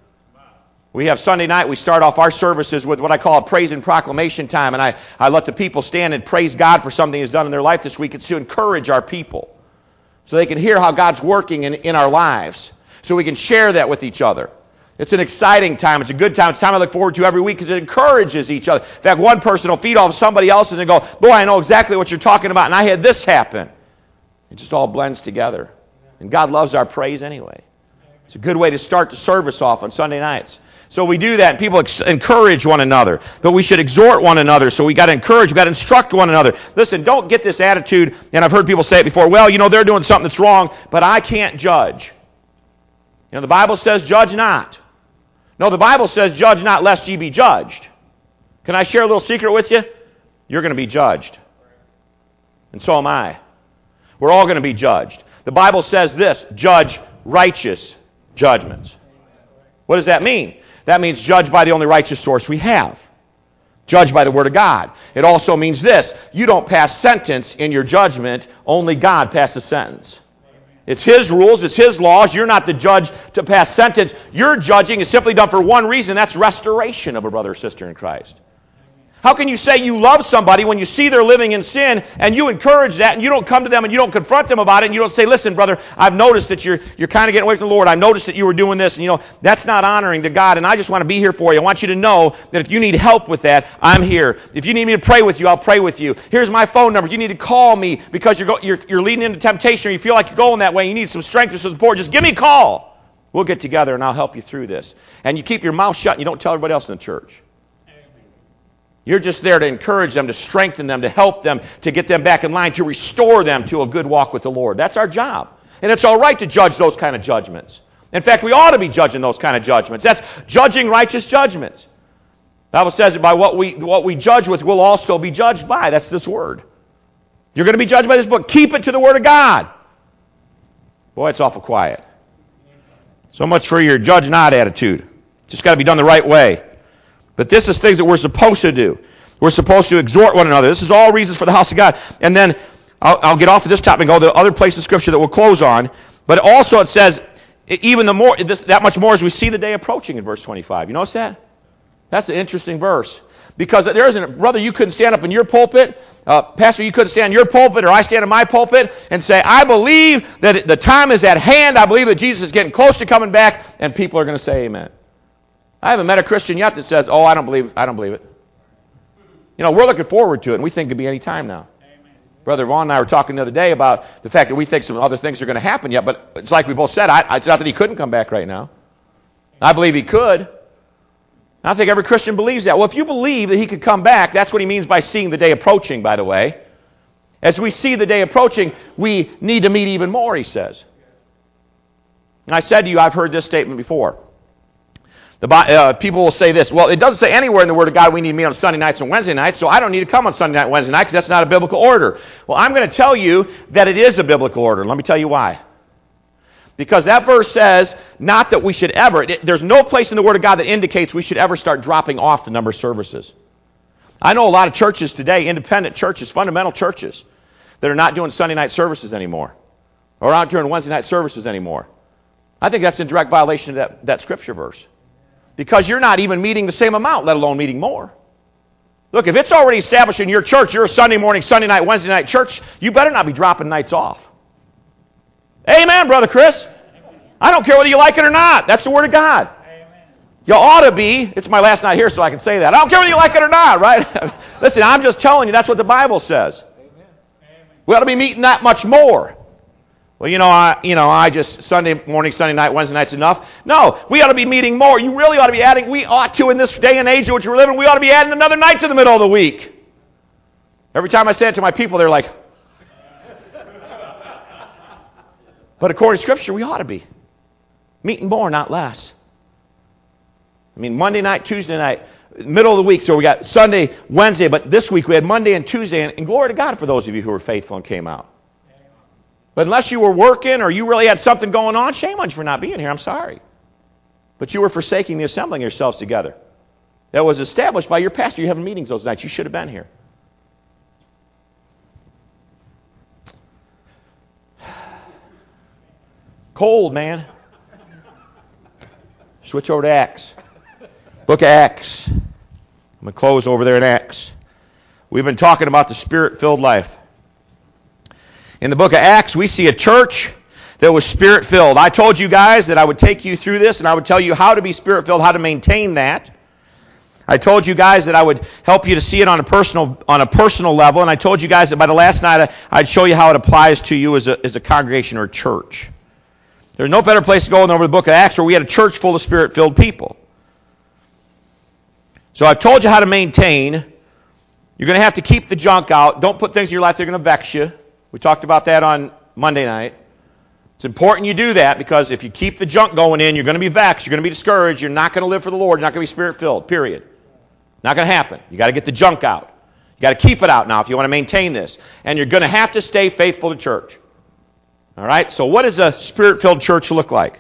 We have Sunday night, we start off our services with what I call a praise and proclamation time, and I, I let the people stand and praise God for something He's done in their life this week. It's to encourage our people so they can hear how God's working in, in our lives, so we can share that with each other. It's an exciting time. It's a good time. It's a time I look forward to every week because it encourages each other. In fact, one person will feed off somebody else's and go, boy, I know exactly what you're talking about, and I had this happen. It just all blends together. And God loves our praise anyway. It's a good way to start the service off on Sunday nights. So we do that, and people ex- encourage one another. But we should exhort one another. So we got to encourage, we got to instruct one another. Listen, don't get this attitude, and I've heard people say it before, well, you know, they're doing something that's wrong, but I can't judge. You know, the Bible says judge not. No, the Bible says, judge not lest ye be judged. Can I share a little secret with you? You're going to be judged. And so am I. We're all going to be judged. The Bible says this, judge righteous judgments. What does that mean? That means judge by the only righteous source we have. Judge by the Word of God. It also means this, you don't pass sentence in your judgment, only God passes sentence. It's His rules, it's His laws. You're not the judge to pass sentence. Your judging is simply done for one reason. That's restoration of a brother or sister in Christ. How can you say you love somebody when you see they're living in sin and you encourage that and you don't come to them and you don't confront them about it and you don't say, listen, brother, I've noticed that you're you're kind of getting away from the Lord. I noticed that you were doing this, and you know, that's not honoring to God, and I just want to be here for you. I want you to know that if you need help with that, I'm here. If you need me to pray with you, I'll pray with you. Here's my phone number. If you need to call me because you're go, you're, you're leading into temptation or you feel like you're going that way, you need some strength or some support, just give me a call. We'll get together and I'll help you through this. And you keep your mouth shut and you don't tell everybody else in the church. You're just there to encourage them, to strengthen them, to help them, to get them back in line, to restore them to a good walk with the Lord. That's our job. And it's all right to judge those kind of judgments. In fact, we ought to be judging those kind of judgments. That's judging righteous judgments. The Bible says that by what we, what we judge with, we'll also be judged by. That's this word. You're going to be judged by this book. Keep it to the Word of God. Boy, it's awful quiet. So much for your judge not attitude. Just got to be done the right way. But this is things that we're supposed to do. We're supposed to exhort one another. This is all reasons for the house of God. And then I'll, I'll get off of this topic and go to the other place of Scripture that we'll close on. But also it says, even the more this, that much more as we see the day approaching in verse twenty-five. You notice that? That's an interesting verse. Because there isn't, brother, you couldn't stand up in your pulpit. Uh, Pastor, you couldn't stand in your pulpit, or I stand in my pulpit and say, I believe that the time is at hand. I believe that Jesus is getting close to coming back. And people are going to say amen. I haven't met a Christian yet that says, oh, I don't believe I don't believe it. You know, we're looking forward to it, and we think it could be any time now. Amen. Brother Vaughn and I were talking the other day about the fact that we think some other things are going to happen yet, but it's like we both said, I, it's not that he couldn't come back right now. I believe he could. I think every Christian believes that. Well, if you believe that he could come back, that's what he means by seeing the day approaching, by the way. As we see the day approaching, we need to meet even more, he says. And I said to you, I've heard this statement before. The, uh, people will say this, well, it doesn't say anywhere in the Word of God we need to meet on Sunday nights and Wednesday nights, so I don't need to come on Sunday night and Wednesday night because that's not a biblical order. Well, I'm going to tell you that it is a biblical order. Let me tell you why. Because that verse says, not that we should ever, it, there's no place in the Word of God that indicates we should ever start dropping off the number of services. I know a lot of churches today, independent churches, fundamental churches, that are not doing Sunday night services anymore, or aren't doing Wednesday night services anymore. I think that's in direct violation of that, that scripture verse. Because you're not even meeting the same amount, let alone meeting more. Look, if it's already established in your church, you're a Sunday morning, Sunday night, Wednesday night church, you better not be dropping nights off. Amen, Brother Chris. I don't care whether you like it or not. That's the Word of God. Amen. You ought to be. It's my last night here, so I can say that. I don't care whether you like it or not, right? Listen, I'm just telling you, that's what the Bible says. Amen. We ought to be meeting that much more. Well, you know, I, you know, I just, Sunday morning, Sunday night, Wednesday night's enough. No, we ought to be meeting more. You really ought to be adding, we ought to, in this day and age in which we're living, we ought to be adding another night to the middle of the week. Every time I say it to my people, they're like, but according to Scripture, we ought to be meeting more, not less. I mean, Monday night, Tuesday night, middle of the week, so we got Sunday, Wednesday, but this week we had Monday and Tuesday, and, and glory to God for those of you who were faithful and came out. But unless you were working or you really had something going on, shame on you for not being here. I'm sorry. But you were forsaking the assembling yourselves together. That was established by your pastor. You're having meetings those nights. You should have been here. Cold, man. Switch over to Acts. Book of Acts. I'm going to close over there in Acts. We've been talking about the Spirit-filled life. In the book of Acts, we see a church that was Spirit-filled. I told you guys that I would take you through this, and I would tell you how to be Spirit-filled, how to maintain that. I told you guys that I would help you to see it on a personal on a personal level, and I told you guys that by the last night I'd show you how it applies to you as a, as a congregation or a church. There's no better place to go than over the book of Acts, where we had a church full of Spirit-filled people. So I've told you how to maintain. You're going to have to keep the junk out. Don't put things in your life that are going to vex you. We talked about that on Monday night. It's important you do that, because if you keep the junk going in, you're going to be vexed, you're going to be discouraged, you're not going to live for the Lord, you're not going to be Spirit-filled, period. Not going to happen. You got to get the junk out. You got to keep it out now if you want to maintain this. And you're going to have to stay faithful to church. All right? So what does a Spirit-filled church look like?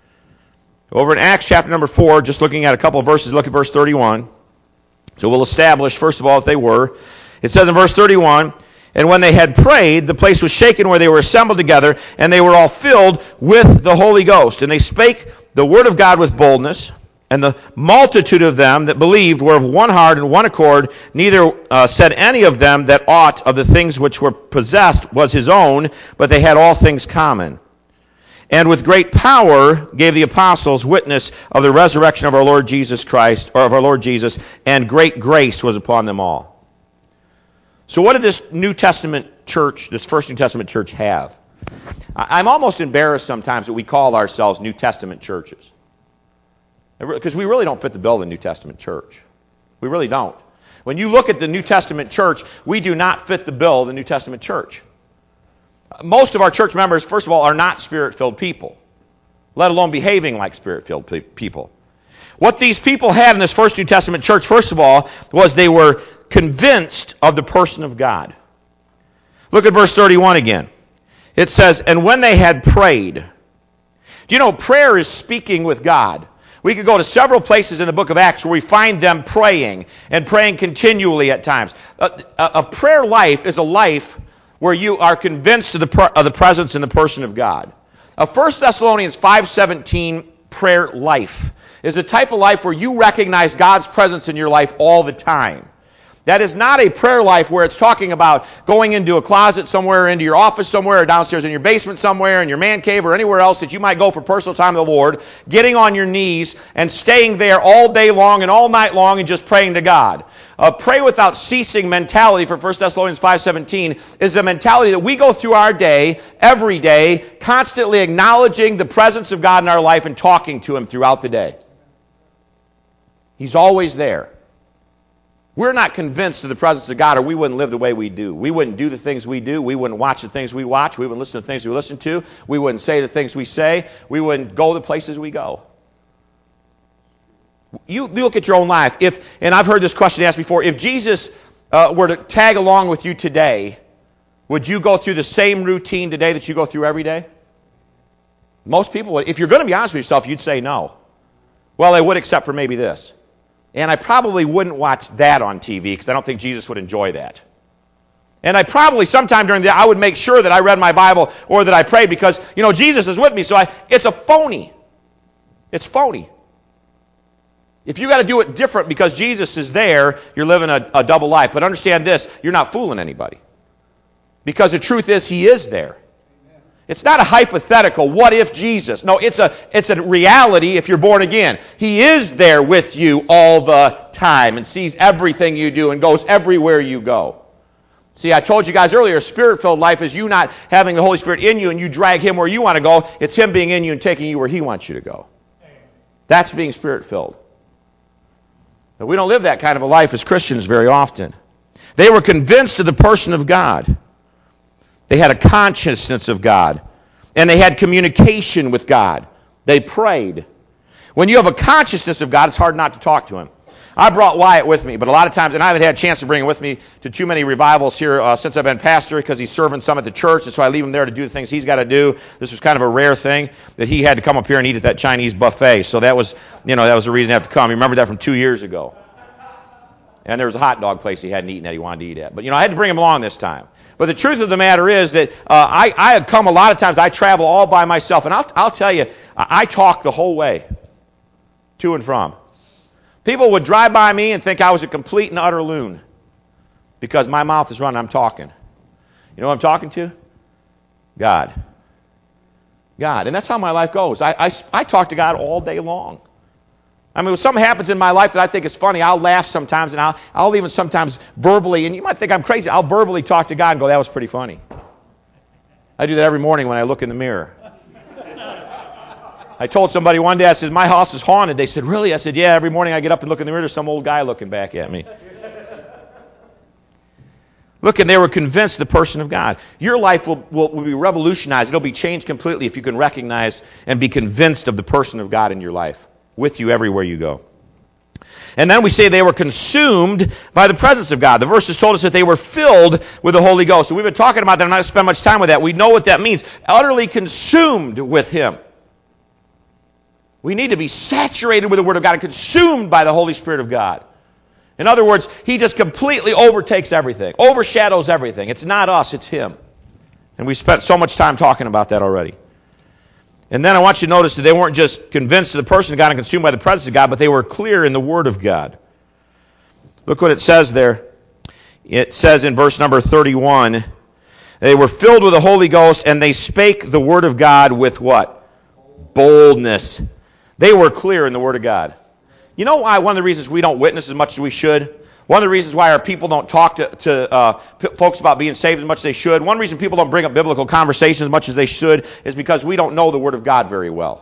Over in Acts chapter number four, just looking at a couple of verses, look at verse thirty-one. So we'll establish, first of all, that they were. It says in verse thirty-one, and when they had prayed, the place was shaken where they were assembled together, and they were all filled with the Holy Ghost. And they spake the word of God with boldness, and the multitude of them that believed were of one heart and one accord. Neither uh, said any of them that aught of the things which were possessed was his own, but they had all things common. And with great power gave the apostles witness of the resurrection of our Lord Jesus Christ, or of our Lord Jesus, and great grace was upon them all. So what did this New Testament church, this first New Testament church, have? I'm almost embarrassed sometimes that we call ourselves New Testament churches. Because we really don't fit the bill of the New Testament church. We really don't. When you look at the New Testament church, we do not fit the bill of the New Testament church. Most of our church members, first of all, are not Spirit-filled people, let alone behaving like Spirit-filled pe- people. What these people had in this first New Testament church, first of all, was they were convinced of the person of God. Look at verse thirty-one again. It says, and when they had prayed. Do you know, prayer is speaking with God. We could go to several places in the book of Acts where we find them praying, and praying continually at times. A, a, a prayer life is a life where you are convinced of the, of the presence and the person of God. A First Thessalonians five seventeen prayer life is a type of life where you recognize God's presence in your life all the time. That is not a prayer life where it's talking about going into a closet somewhere, into your office somewhere, or downstairs in your basement somewhere, in your man cave, or anywhere else that you might go for personal time with the Lord, getting on your knees and staying there all day long and all night long and just praying to God. A pray without ceasing mentality for First Thessalonians five seventeen is a mentality that we go through our day, every day, constantly acknowledging the presence of God in our life and talking to Him throughout the day. He's always there. We're not convinced of the presence of God, or we wouldn't live the way we do. We wouldn't do the things we do. We wouldn't watch the things we watch. We wouldn't listen to the things we listen to. We wouldn't say the things we say. We wouldn't go the places we go. You look at your own life. If, and I've heard this question asked before, if Jesus uh, were to tag along with you today, would you go through the same routine today that you go through every day? Most people would. If you're going to be honest with yourself, you'd say no. Well, they would, except for maybe this. And I probably wouldn't watch that on T V because I don't think Jesus would enjoy that. And I probably sometime during the day I would make sure that I read my Bible or that I prayed because, you know, Jesus is with me. So I, it's a phony. It's phony. If you got to do it different because Jesus is there, you're living a, a double life. But understand this, you're not fooling anybody. Because the truth is, He is there. It's not a hypothetical, what if Jesus? No, it's a it's a reality if you're born again. He is there with you all the time and sees everything you do and goes everywhere you go. See, I told you guys earlier, a Spirit-filled life is you not having the Holy Spirit in you and you drag Him where you want to go. It's Him being in you and taking you where He wants you to go. That's being Spirit-filled. But we don't live that kind of a life as Christians very often. They were convinced of the person of God. They had a consciousness of God. And they had communication with God. They prayed. When you have a consciousness of God, it's hard not to talk to Him. I brought Wyatt with me, but a lot of times, and I haven't had a chance to bring him with me to too many revivals here uh, since I've been pastor because he's serving some at the church, and so I leave him there to do the things he's got to do. This was kind of a rare thing that he had to come up here and eat at that Chinese buffet. So that was, you know, that was the reason to have to come. You remember that from two years ago. And there was a hot dog place he hadn't eaten that he wanted to eat at. But, you know, I had to bring him along this time. But the truth of the matter is that uh, I, I had come a lot of times. I travel all by myself. And I'll, I'll tell you, I talk the whole way to and from. People would drive by me and think I was a complete and utter loon because my mouth is running. I'm talking. You know who I'm talking to? God. God. And that's how my life goes. I, I, I talk to God all day long. I mean, when something happens in my life that I think is funny, I'll laugh sometimes, and I'll, I'll even sometimes verbally, and you might think I'm crazy, I'll verbally talk to God and go, that was pretty funny. I do that every morning when I look in the mirror. I told somebody one day, I said, my house is haunted. They said, really? I said, yeah, every morning I get up and look in the mirror, there's some old guy looking back at me. Look, and they were convinced the person of God. Your life will, will, will be revolutionized. It'll be changed completely if you can recognize and be convinced of the person of God in your life. With you everywhere you go. And then we say they were consumed by the presence of God. The verses told us that they were filled with the Holy Ghost. So we've been talking about that. I'm not going to spend much time with that. We know what that means. Utterly consumed with Him. We need to be saturated with the Word of God and consumed by the Holy Spirit of God. In other words, He just completely overtakes everything, overshadows everything. It's not us, it's Him. And we spent so much time talking about that already. And then I want you to notice that they weren't just convinced of the person of God and consumed by the presence of God, but they were clear in the Word of God. Look what it says there. It says in verse number thirty-one, they were filled with the Holy Ghost and they spake the Word of God with what? Boldness. They were clear in the Word of God. You know why one of the reasons we don't witness as much as we should? One of the reasons why our people don't talk to, to uh, p- folks about being saved as much as they should, one reason people don't bring up biblical conversations as much as they should, is because we don't know the Word of God very well.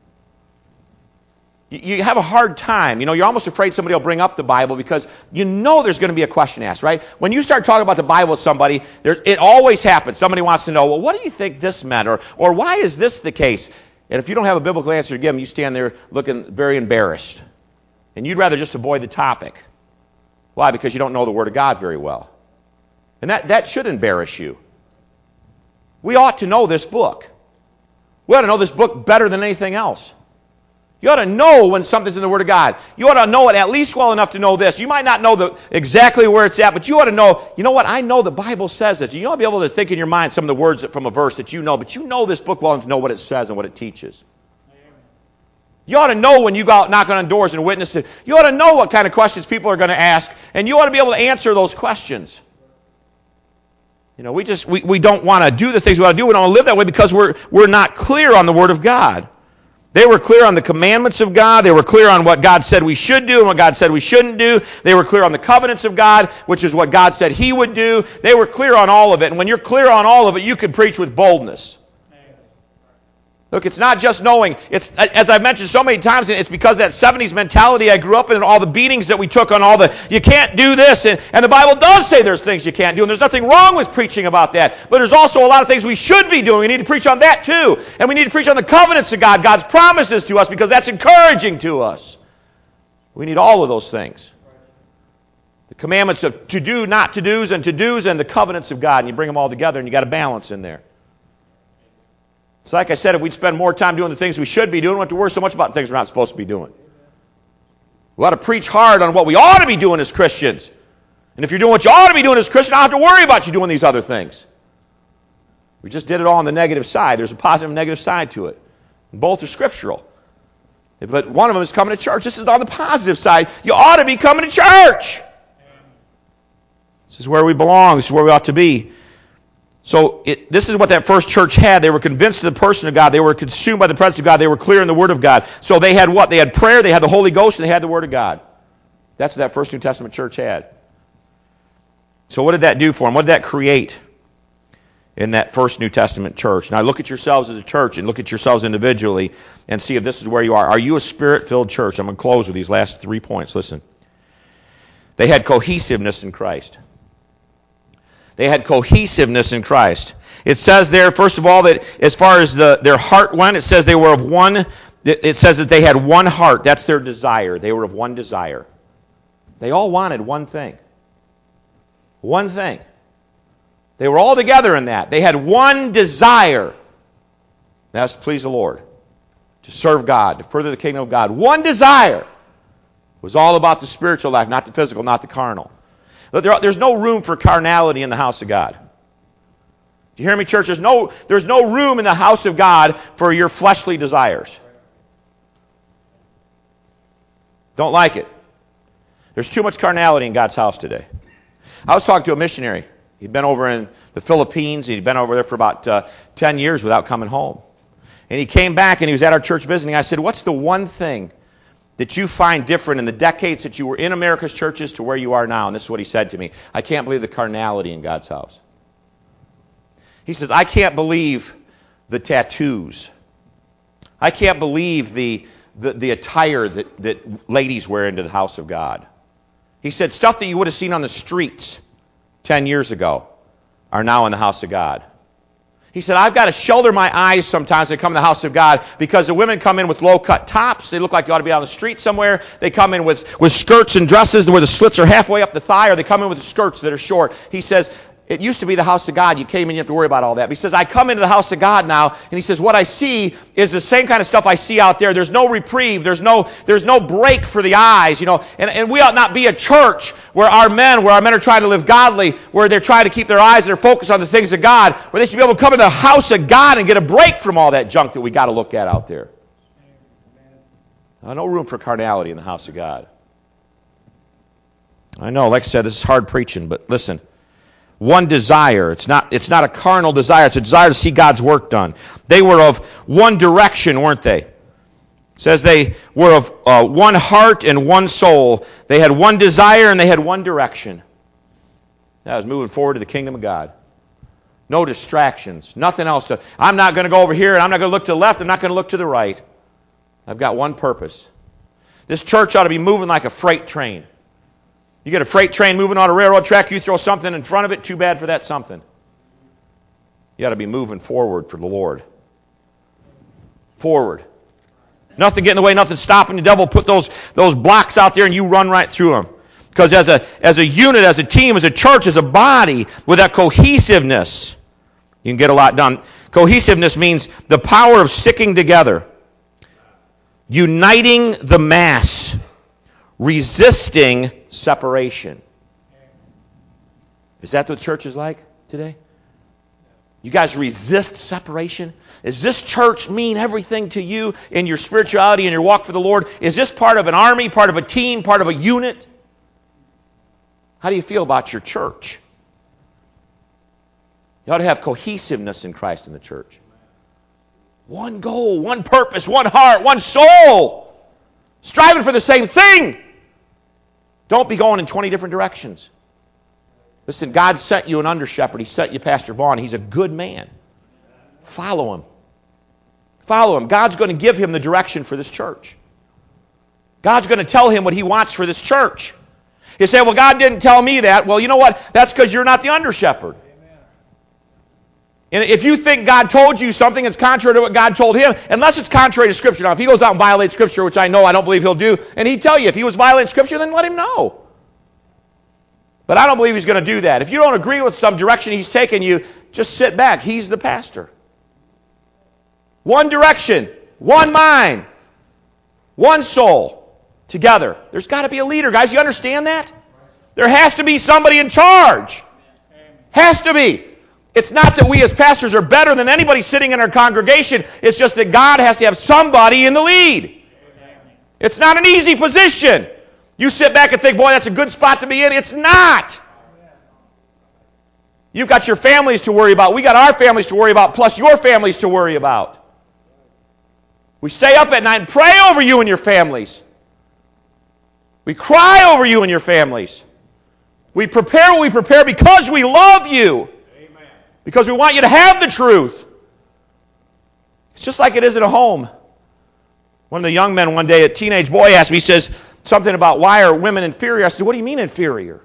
You, you have a hard time. You know, you're almost afraid somebody will bring up the Bible because you know there's going to be a question asked, right? When you start talking about the Bible with somebody, there, it always happens. Somebody wants to know, well, what do you think this meant? Or, or why is this the case? And if you don't have a biblical answer to give them, you stand there looking very embarrassed. And you'd rather just avoid the topic. Why? Because you don't know the Word of God very well. And that, that should embarrass you. We ought to know this book. We ought to know this book better than anything else. You ought to know when something's in the Word of God. You ought to know it at least well enough to know this. You might not know the, exactly where it's at, but you ought to know, you know what, I know the Bible says this. You ought to be able to think in your mind some of the words from a verse that you know, but you know this book well enough to know what it says and what it teaches. You ought to know when you go out knocking on doors and witnessing. You ought to know what kind of questions people are going to ask, and you ought to be able to answer those questions. You know, we just we, we don't want to do the things we want to do. We don't want to live that way because we're we're not clear on the Word of God. They were clear on the commandments of God. They were clear on what God said we should do and what God said we shouldn't do. They were clear on the covenants of God, which is what God said He would do. They were clear on all of it. And when you're clear on all of it, you can preach with boldness. Look, it's not just knowing. It's, as I've mentioned so many times, it's because of that seventies mentality I grew up in and all the beatings that we took on all the, you can't do this. And, and the Bible does say there's things you can't do, and there's nothing wrong with preaching about that. But there's also a lot of things we should be doing. We need to preach on that too. And we need to preach on the covenants of God, God's promises to us, because that's encouraging to us. We need all of those things. The commandments of to do, not to do's, and to do's, and the covenants of God. And you bring them all together, and you got a balance in there. So like I said, if we'd spend more time doing the things we should be doing, we don't have to worry so much about things we're not supposed to be doing. We ought to preach hard on what we ought to be doing as Christians. And if you're doing what you ought to be doing as a Christian, I don't have to worry about you doing these other things. We just did it all on the negative side. There's a positive and negative side to it. And both are scriptural. But one of them is coming to church. This is on the positive side. You ought to be coming to church. This is where we belong. This is where we ought to be. So it, this is what that first church had. They were convinced of the person of God. They were consumed by the presence of God. They were clear in the Word of God. So they had what? They had prayer, they had the Holy Ghost, and they had the Word of God. That's what that first New Testament church had. So what did that do for them? What did that create in that first New Testament church? Now look at yourselves as a church and look at yourselves individually and see if this is where you are. Are you a Spirit-filled church? I'm going to close with these last three points. Listen. They had cohesiveness in Christ. They had cohesiveness in Christ. It says there, first of all, that as far as the, their heart went, it says they were of one, it says that they had one heart. That's their desire. They were of one desire. They all wanted one thing. One thing. They were all together in that. They had one desire. That's to please the Lord. To serve God. To further the kingdom of God. One desire. It was all about the spiritual life, not the physical, not the carnal. There's no room for carnality in the house of God. Do you hear me, church? There's no, there's no room in the house of God for your fleshly desires. Don't like it. There's too much carnality in God's house today. I was talking to a missionary. He'd been over in the Philippines. He'd been over there for about uh, ten years without coming home. And he came back and he was at our church visiting. I said, what's the one thing that you find different in the decades that you were in America's churches to where you are now? And this is what he said to me. I can't believe the carnality in God's house. He says, I can't believe the tattoos. I can't believe the, the, the attire that, that ladies wear into the house of God. He said, stuff that you would have seen on the streets ten years ago are now in the house of God. He said, I've got to shelter my eyes sometimes when I come to the house of God because the women come in with low-cut tops. They look like they ought to be on the street somewhere. They come in with, with skirts and dresses where the slits are halfway up the thigh, or they come in with the skirts that are short. He says, it used to be the house of God. You came in, you have to worry about all that. But he says, I come into the house of God now, and he says, what I see is the same kind of stuff I see out there. There's no reprieve. There's no, there's no break for the eyes, you know. And, and we ought not be a church where our men, where our men are trying to live godly, where they're trying to keep their eyes and their focus on the things of God, where they should be able to come into the house of God and get a break from all that junk that we got to look at out there. Now, no room for carnality in the house of God. I know, like I said, this is hard preaching, but listen. One desire. It's not, it's not a carnal desire. It's a desire to see God's work done. They were of one direction, weren't they? It says they were of uh, one heart and one soul. They had one desire and they had one direction. That was moving forward to the kingdom of God. No distractions. Nothing else to, I'm not going to go over here and I'm not going to look to the left. I'm not going to look to the right. I've got one purpose. This church ought to be moving like a freight train. You get a freight train moving on a railroad track, you throw something in front of it, too bad for that something. You ought to be moving forward for the Lord. Forward. Nothing getting in the way, nothing stopping. The devil put those, those blocks out there and you run right through them. Because as a, as a unit, as a team, as a church, as a body, with that cohesiveness, you can get a lot done. Cohesiveness means the power of sticking together. Uniting the mass. Resisting separation. Is that what church is like today? You guys resist separation? Does this church mean everything to you in your spirituality and your walk for the Lord? Is this part of an army, part of a team, part of a unit? How do you feel about your church? You ought to have cohesiveness in Christ in the church. One goal, one purpose, one heart, one soul. Striving for the same thing. Don't be going in twenty different directions. Listen, God sent you an under shepherd. He sent you Pastor Vaughn. He's a good man. Follow him. Follow him. God's going to give him the direction for this church. God's going to tell him what he wants for this church. You say, well, God didn't tell me that. Well, you know what? That's because you're not the under-shepherd. And if you think God told you something that's contrary to what God told him, unless it's contrary to Scripture. Now, if he goes out and violates Scripture, which I know I don't believe he'll do, and he'd tell you if he was violating Scripture, then let him know. But I don't believe he's going to do that. If you don't agree with some direction he's taking you, just sit back. He's the pastor. One direction, one mind, one soul. Together. There's got to be a leader, guys. You understand that? There has to be somebody in charge. Has to be. It's not that we as pastors are better than anybody sitting in our congregation. It's just that God has to have somebody in the lead. It's not an easy position. You sit back and think, boy, that's a good spot to be in. It's not. You've got your families to worry about. We got our families to worry about, plus your families to worry about. We stay up at night and pray over you and your families. We cry over you and your families. We prepare what we prepare because we love you. Amen. Because we want you to have the truth. It's just like it is at a home. One of the young men one day, a teenage boy asked me, he says something about why are women inferior? I said, what do you mean inferior?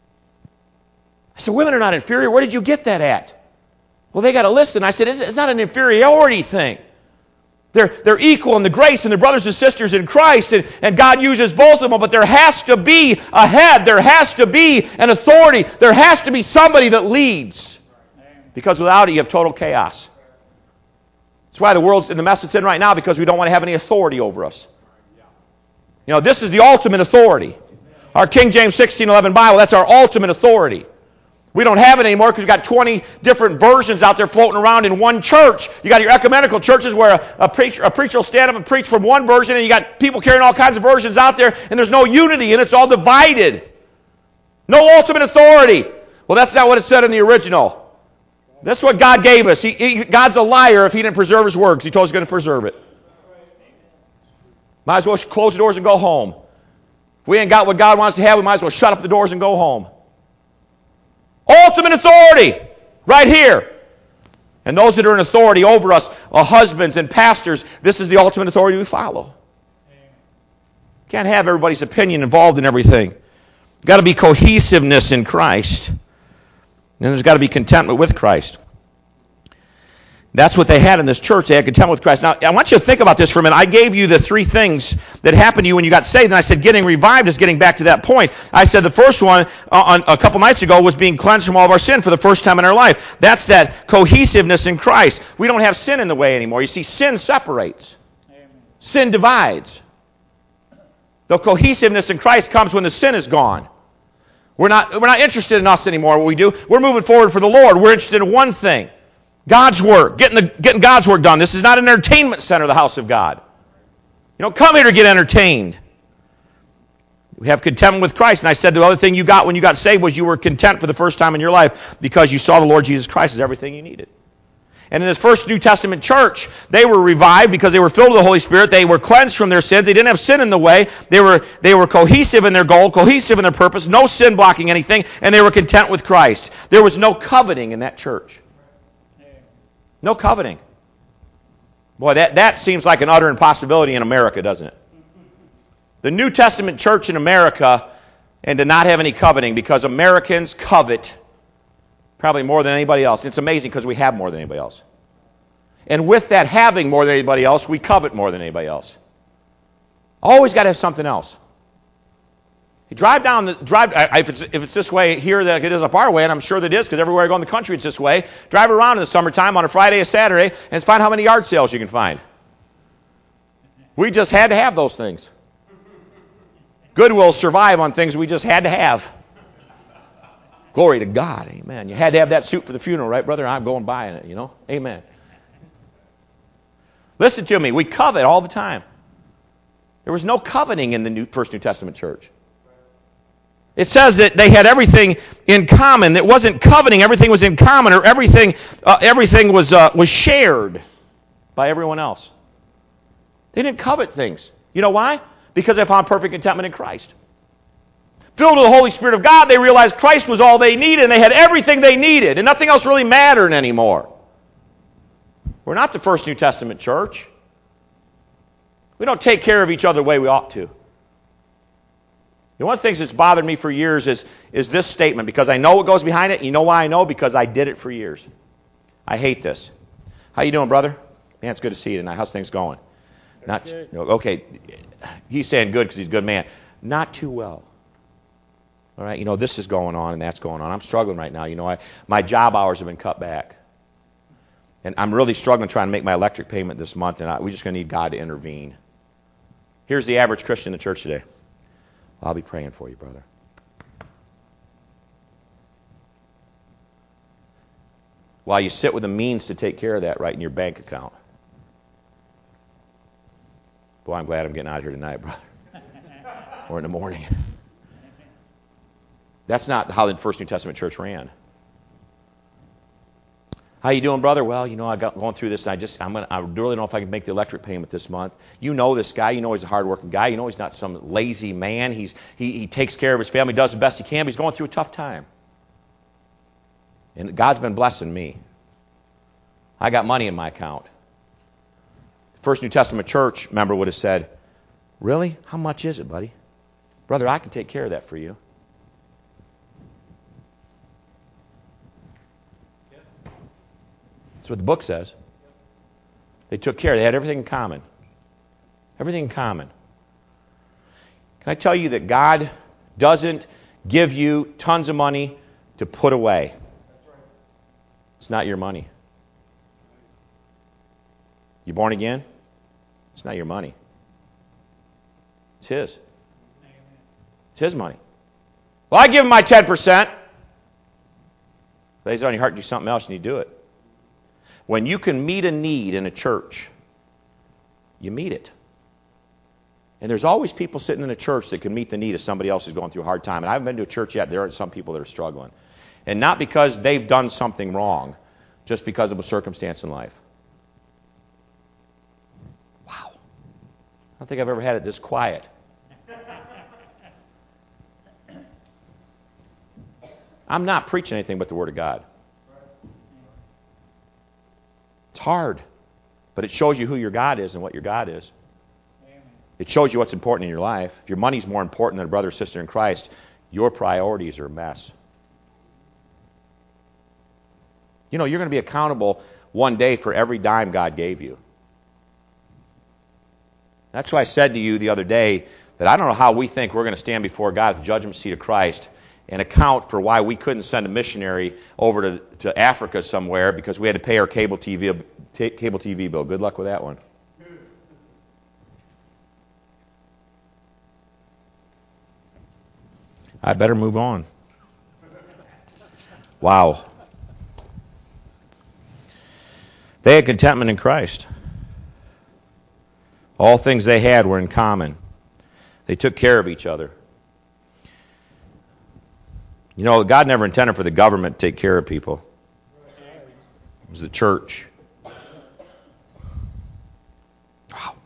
I said, women are not inferior. Where did you get that at? Well, they got a list. And I said, it's not an inferiority thing. They're, they're equal in the grace and they're brothers and sisters in Christ, and, and God uses both of them, but there has to be a head. There has to be an authority. There has to be somebody that leads. Because without it, you have total chaos. That's why the world's in the mess it's in right now, because we don't want to have any authority over us. You know, this is the ultimate authority. Our King James sixteen eleven Bible, that's our ultimate authority. We don't have it anymore because we've got twenty different versions out there floating around in one church. You got your ecumenical churches where a, a, preacher, a preacher will stand up and preach from one version, and you got people carrying all kinds of versions out there, and there's no unity, and it's all divided. No ultimate authority. Well, that's not what it said in the original. That's what God gave us. He, he, God's a liar if he didn't preserve his word, because he told us he's going to preserve it. Might as well close the doors and go home. If we ain't got what God wants to have, we might as well shut up the doors and go home. Ultimate authority, right here. And those that are in authority over us, are husbands and pastors, this is the ultimate authority we follow. Can't have everybody's opinion involved in everything. Got to be cohesiveness in Christ. And there's got to be contentment with Christ. That's what they had in this church. They had contentment with Christ. Now, I want you to think about this for a minute. I gave you the three things that happened to you when you got saved, and I said getting revived is getting back to that point. I said the first one uh, on, a couple nights ago was being cleansed from all of our sin for the first time in our life. That's that cohesiveness in Christ. We don't have sin in the way anymore. You see, sin separates. Amen. Sin divides. The cohesiveness in Christ comes when the sin is gone. We're not, we're not interested in us anymore, what we do. We're moving forward for the Lord. We're interested in one thing. God's work, getting, the, getting God's work done. This is not an entertainment center, the house of God. You don't come here to get entertained. We have contentment with Christ. And I said the other thing you got when you got saved was you were content for the first time in your life because you saw the Lord Jesus Christ as everything you needed. And in this first New Testament church, they were revived because they were filled with the Holy Spirit. They were cleansed from their sins. They didn't have sin in the way. They were, they were cohesive in their goal, cohesive in their purpose, no sin blocking anything, and they were content with Christ. There was no coveting in that church. No coveting. Boy, that, that seems like an utter impossibility in America, doesn't it? The New Testament church in America, and to not have any coveting, because Americans covet probably more than anybody else. It's amazing because we have more than anybody else. And with that having more than anybody else, we covet more than anybody else. Always got to have something else. You drive down the drive if it's if it's this way here that it is up our way, and I'm sure that it is because everywhere I go in the country it's this way. Drive around in the summertime on a Friday or Saturday and find how many yard sales you can find. We just had to have those things. Goodwill survive on things we just had to have. Glory to God, amen. You had to have that suit for the funeral, right, brother? I'm going buying it, you know, amen. Listen to me, we covet all the time. There was no coveting in the New, First New Testament church. It says that they had everything in common. It wasn't coveting. Everything was in common, or everything uh, everything was uh, was shared by everyone else. They didn't covet things. You know why? Because they found perfect contentment in Christ. Filled with the Holy Spirit of God, they realized Christ was all they needed, and they had everything they needed, and nothing else really mattered anymore. We're not the First New Testament church. We don't take care of each other the way we ought to. The one of the things that's bothered me for years is, is this statement, because I know what goes behind it. You know why I know? Because I did it for years. I hate this. How you doing, brother? Man, it's good to see you tonight. How's things going? Not okay. He's saying good because he's a good man. Not too well. All right, you know, this is going on and that's going on. I'm struggling right now. You know, I, my job hours have been cut back. And I'm really struggling trying to make my electric payment this month, and I, we're just going to need God to intervene. Here's the average Christian in the church today. I'll be praying for you, brother. While you sit with the means to take care of that right in your bank account. Boy, I'm glad I'm getting out of here tonight, brother. Or in the morning. That's not how the First New Testament church ran. How you doing, brother? Well, you know, I got going through this, and I just, I'm gonna, I really don't know if I can make the electric payment this month. You know this guy. You know he's a hardworking guy. You know he's not some lazy man. He's he, he takes care of his family, does the best he can, but he's going through a tough time. And God's been blessing me. I got money in my account. The First New Testament church member would have said, really? How much is it, buddy? Brother, I can take care of that for you. That's what the book says. They took care. They had everything in common. Everything in common. Can I tell you that God doesn't give you tons of money to put away? It's not your money. You born again? It's not your money. It's His. It's His money. Well, I give Him my ten percent. Lays it on your heart to do something else, and you do it. When you can meet a need in a church, you meet it. And there's always people sitting in a church that can meet the need of somebody else who's going through a hard time. And I haven't been to a church yet. There are some people that are struggling. And not because they've done something wrong, just because of a circumstance in life. Wow. I don't think I've ever had it this quiet. I'm not preaching anything but the Word of God. It's hard, but it shows you who your God is and what your God is. Amen. It shows you what's important in your life. If your money's more important than a brother or sister in Christ, your priorities are a mess. You know, you're going to be accountable one day for every dime God gave you. That's why I said to you the other day that I don't know how we think we're going to stand before God at the judgment seat of Christ and account for why we couldn't send a missionary over to, to Africa somewhere because we had to pay our cable T V t- cable T V bill. Good luck with that one. I better move on. Wow. They had contentment in Christ. All things they had were in common. They took care of each other. You know, God never intended for the government to take care of people. It was the church. Wow.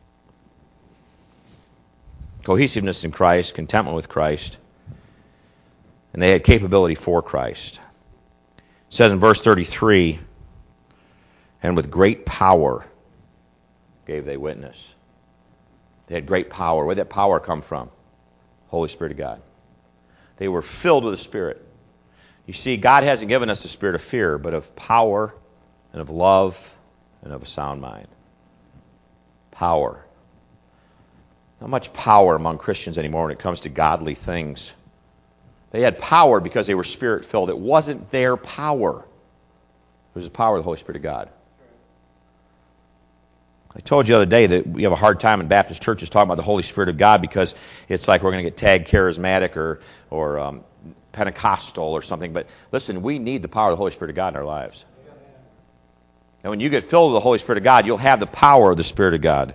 Cohesiveness in Christ, contentment with Christ. And they had capability for Christ. It says in verse thirty-three, and with great power gave they witness. They had great power. Where did that power come from? Holy Spirit of God. They were filled with the Spirit. You see, God hasn't given us a spirit of fear, but of power and of love and of a sound mind. Power. Not much power among Christians anymore when it comes to godly things. They had power because they were Spirit-filled. It wasn't their power. It was the power of the Holy Spirit of God. I told you the other day that we have a hard time in Baptist churches talking about the Holy Spirit of God because it's like we're going to get tagged charismatic or or um, Pentecostal or something. But listen, we need the power of the Holy Spirit of God in our lives. And when you get filled with the Holy Spirit of God, you'll have the power of the Spirit of God.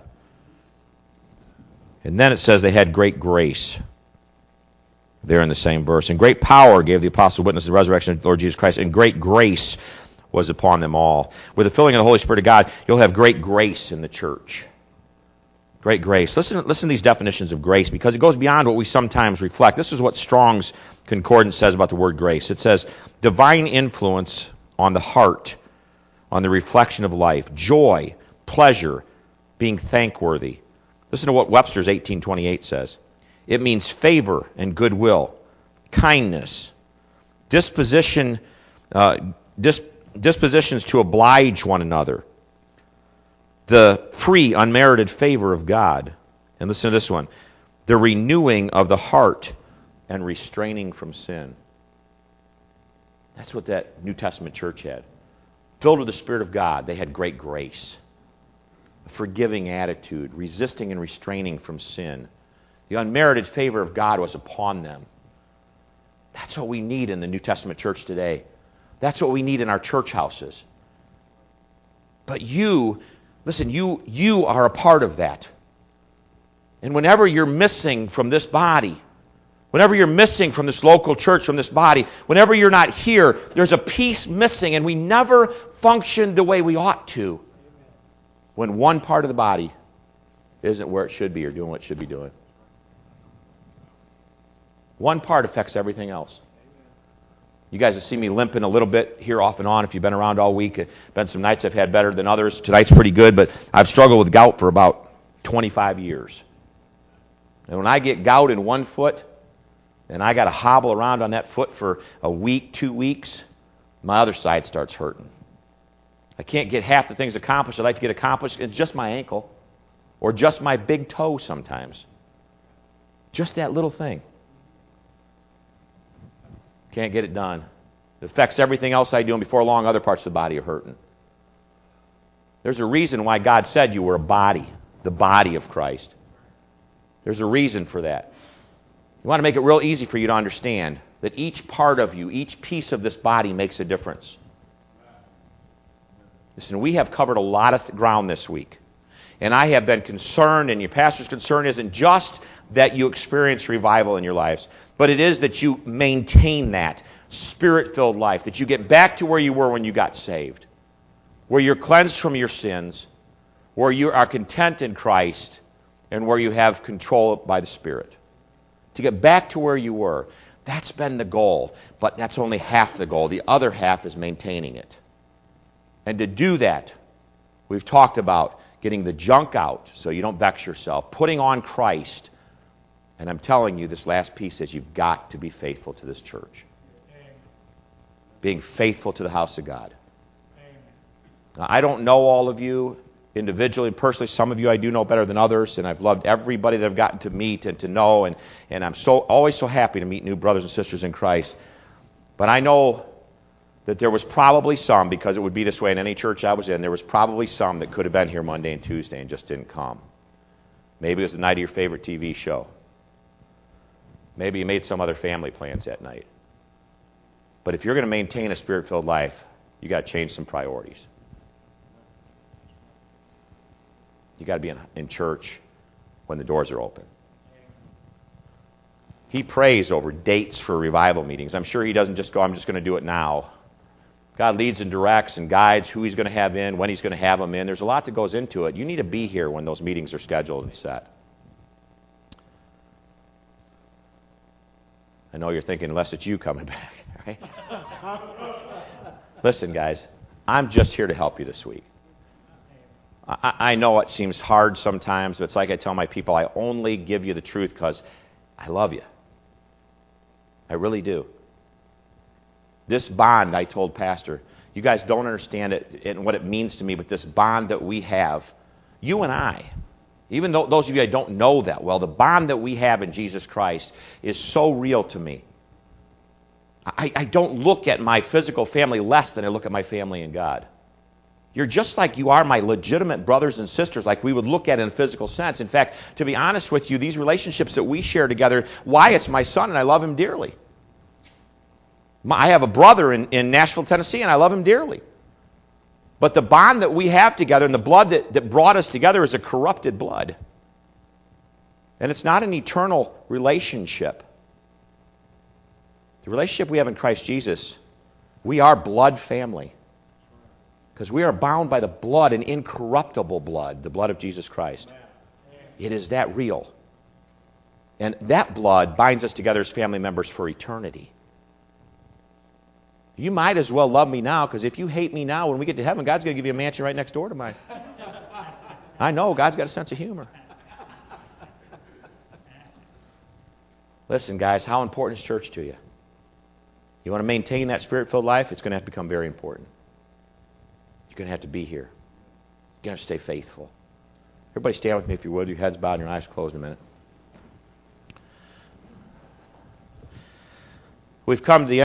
And then it says they had great grace. There in the same verse. And great power gave the apostle witness of the resurrection of the Lord Jesus Christ. And great grace was upon them all. With the filling of the Holy Spirit of God, you'll have great grace in the church. Great grace. Listen, listen to these definitions of grace because it goes beyond what we sometimes reflect. This is what Strong's Concordance says about the word grace. It says, divine influence on the heart, on the reflection of life, joy, pleasure, being thankworthy, Listen to what Webster's eighteen twenty-eight says. It means favor and goodwill, kindness, disposition, uh, dis- dispositions to oblige one another, the free, unmerited favor of God. And listen to this one. The renewing of the heart and restraining from sin. That's what that New Testament church had. Filled with the Spirit of God, they had great grace, a forgiving attitude, resisting and restraining from sin. The unmerited favor of God was upon them. That's what we need in the New Testament church today. That's what we need in our church houses. But you, listen, you, you are a part of that. And whenever you're missing from this body, whenever you're missing from this local church, from this body, whenever you're not here, there's a piece missing, and we never function the way we ought to when one part of the body isn't where it should be or doing what it should be doing. One part affects everything else. You guys have seen me limping a little bit here off and on if you've been around all week. There's been some nights I've had better than others. Tonight's pretty good, but I've struggled with gout for about twenty-five years. And when I get gout in one foot, and I got to hobble around on that foot for a week, two weeks, my other side starts hurting. I can't get half the things accomplished I'd like to get accomplished. It's just my ankle or just my big toe sometimes. Just that little thing. Can't get it done. It affects everything else I do, and before long, other parts of the body are hurting. There's a reason why God said you were a body, the body of Christ. There's a reason for that. We want to make it real easy for you to understand that each part of you, each piece of this body makes a difference. Listen, we have covered a lot of ground this week. And I have been concerned, and your pastor's concern isn't just that you experience revival in your lives, but it is that you maintain that Spirit-filled life, that you get back to where you were when you got saved, where you're cleansed from your sins, where you are content in Christ, and where you have control by the Spirit. To get back to where you were. That's been the goal, but that's only half the goal. The other half is maintaining it. And to do that, we've talked about getting the junk out so you don't vex yourself, putting on Christ. And I'm telling you, this last piece is you've got to be faithful to this church. Amen. Being faithful to the house of God. Amen. Now, I don't know all of you individually and personally. Some of you I do know better than others, and I've loved everybody that I've gotten to meet and to know, and, and I'm so always so happy to meet new brothers and sisters in Christ. But I know that there was probably some, because it would be this way in any church I was in, there was probably some that could have been here Monday and Tuesday and just didn't come. Maybe it was the night of your favorite T V show. Maybe you made some other family plans that night. But if you're going to maintain a Spirit-filled life, you got to change some priorities. You got to be in, in church when the doors are open. He prays over dates for revival meetings. I'm sure he doesn't just go, I'm just going to do it now. God leads and directs and guides who he's going to have in, when he's going to have them in. There's a lot that goes into it. You need to be here when those meetings are scheduled and set. I know you're thinking, unless it's you coming back, right? Listen, guys, I'm just here to help you this week. I, I know it seems hard sometimes, but it's like I tell my people, I only give you the truth because I love you. I really do. This bond, I told Pastor, you guys don't understand it and what it means to me, but this bond that we have, you and I, even though those of you I don't know that well, the bond that we have in Jesus Christ is so real to me. I, I don't look at my physical family less than I look at my family in God. You're just like you are my legitimate brothers and sisters, like we would look at in a physical sense. In fact, to be honest with you, these relationships that we share together, Wyatt's my son, and I love him dearly. I have a brother in, in Nashville, Tennessee, and I love him dearly. But the bond that we have together and the blood that, that brought us together is a corrupted blood. And it's not an eternal relationship. The relationship we have in Christ Jesus, we are blood family. Because we are bound by the blood, an incorruptible blood, the blood of Jesus Christ. It is that real. And that blood binds us together as family members for eternity. You might as well love me now, because if you hate me now, when we get to heaven, God's going to give you a mansion right next door to mine. I know, God's got a sense of humor. Listen, guys, how important is church to you? You want to maintain that Spirit-filled life? It's going to have to become very important. You're going to have to be here. You're going to have to stay faithful. Everybody stand with me if you would. Your heads bowed and your eyes closed in a minute. We've come to the end.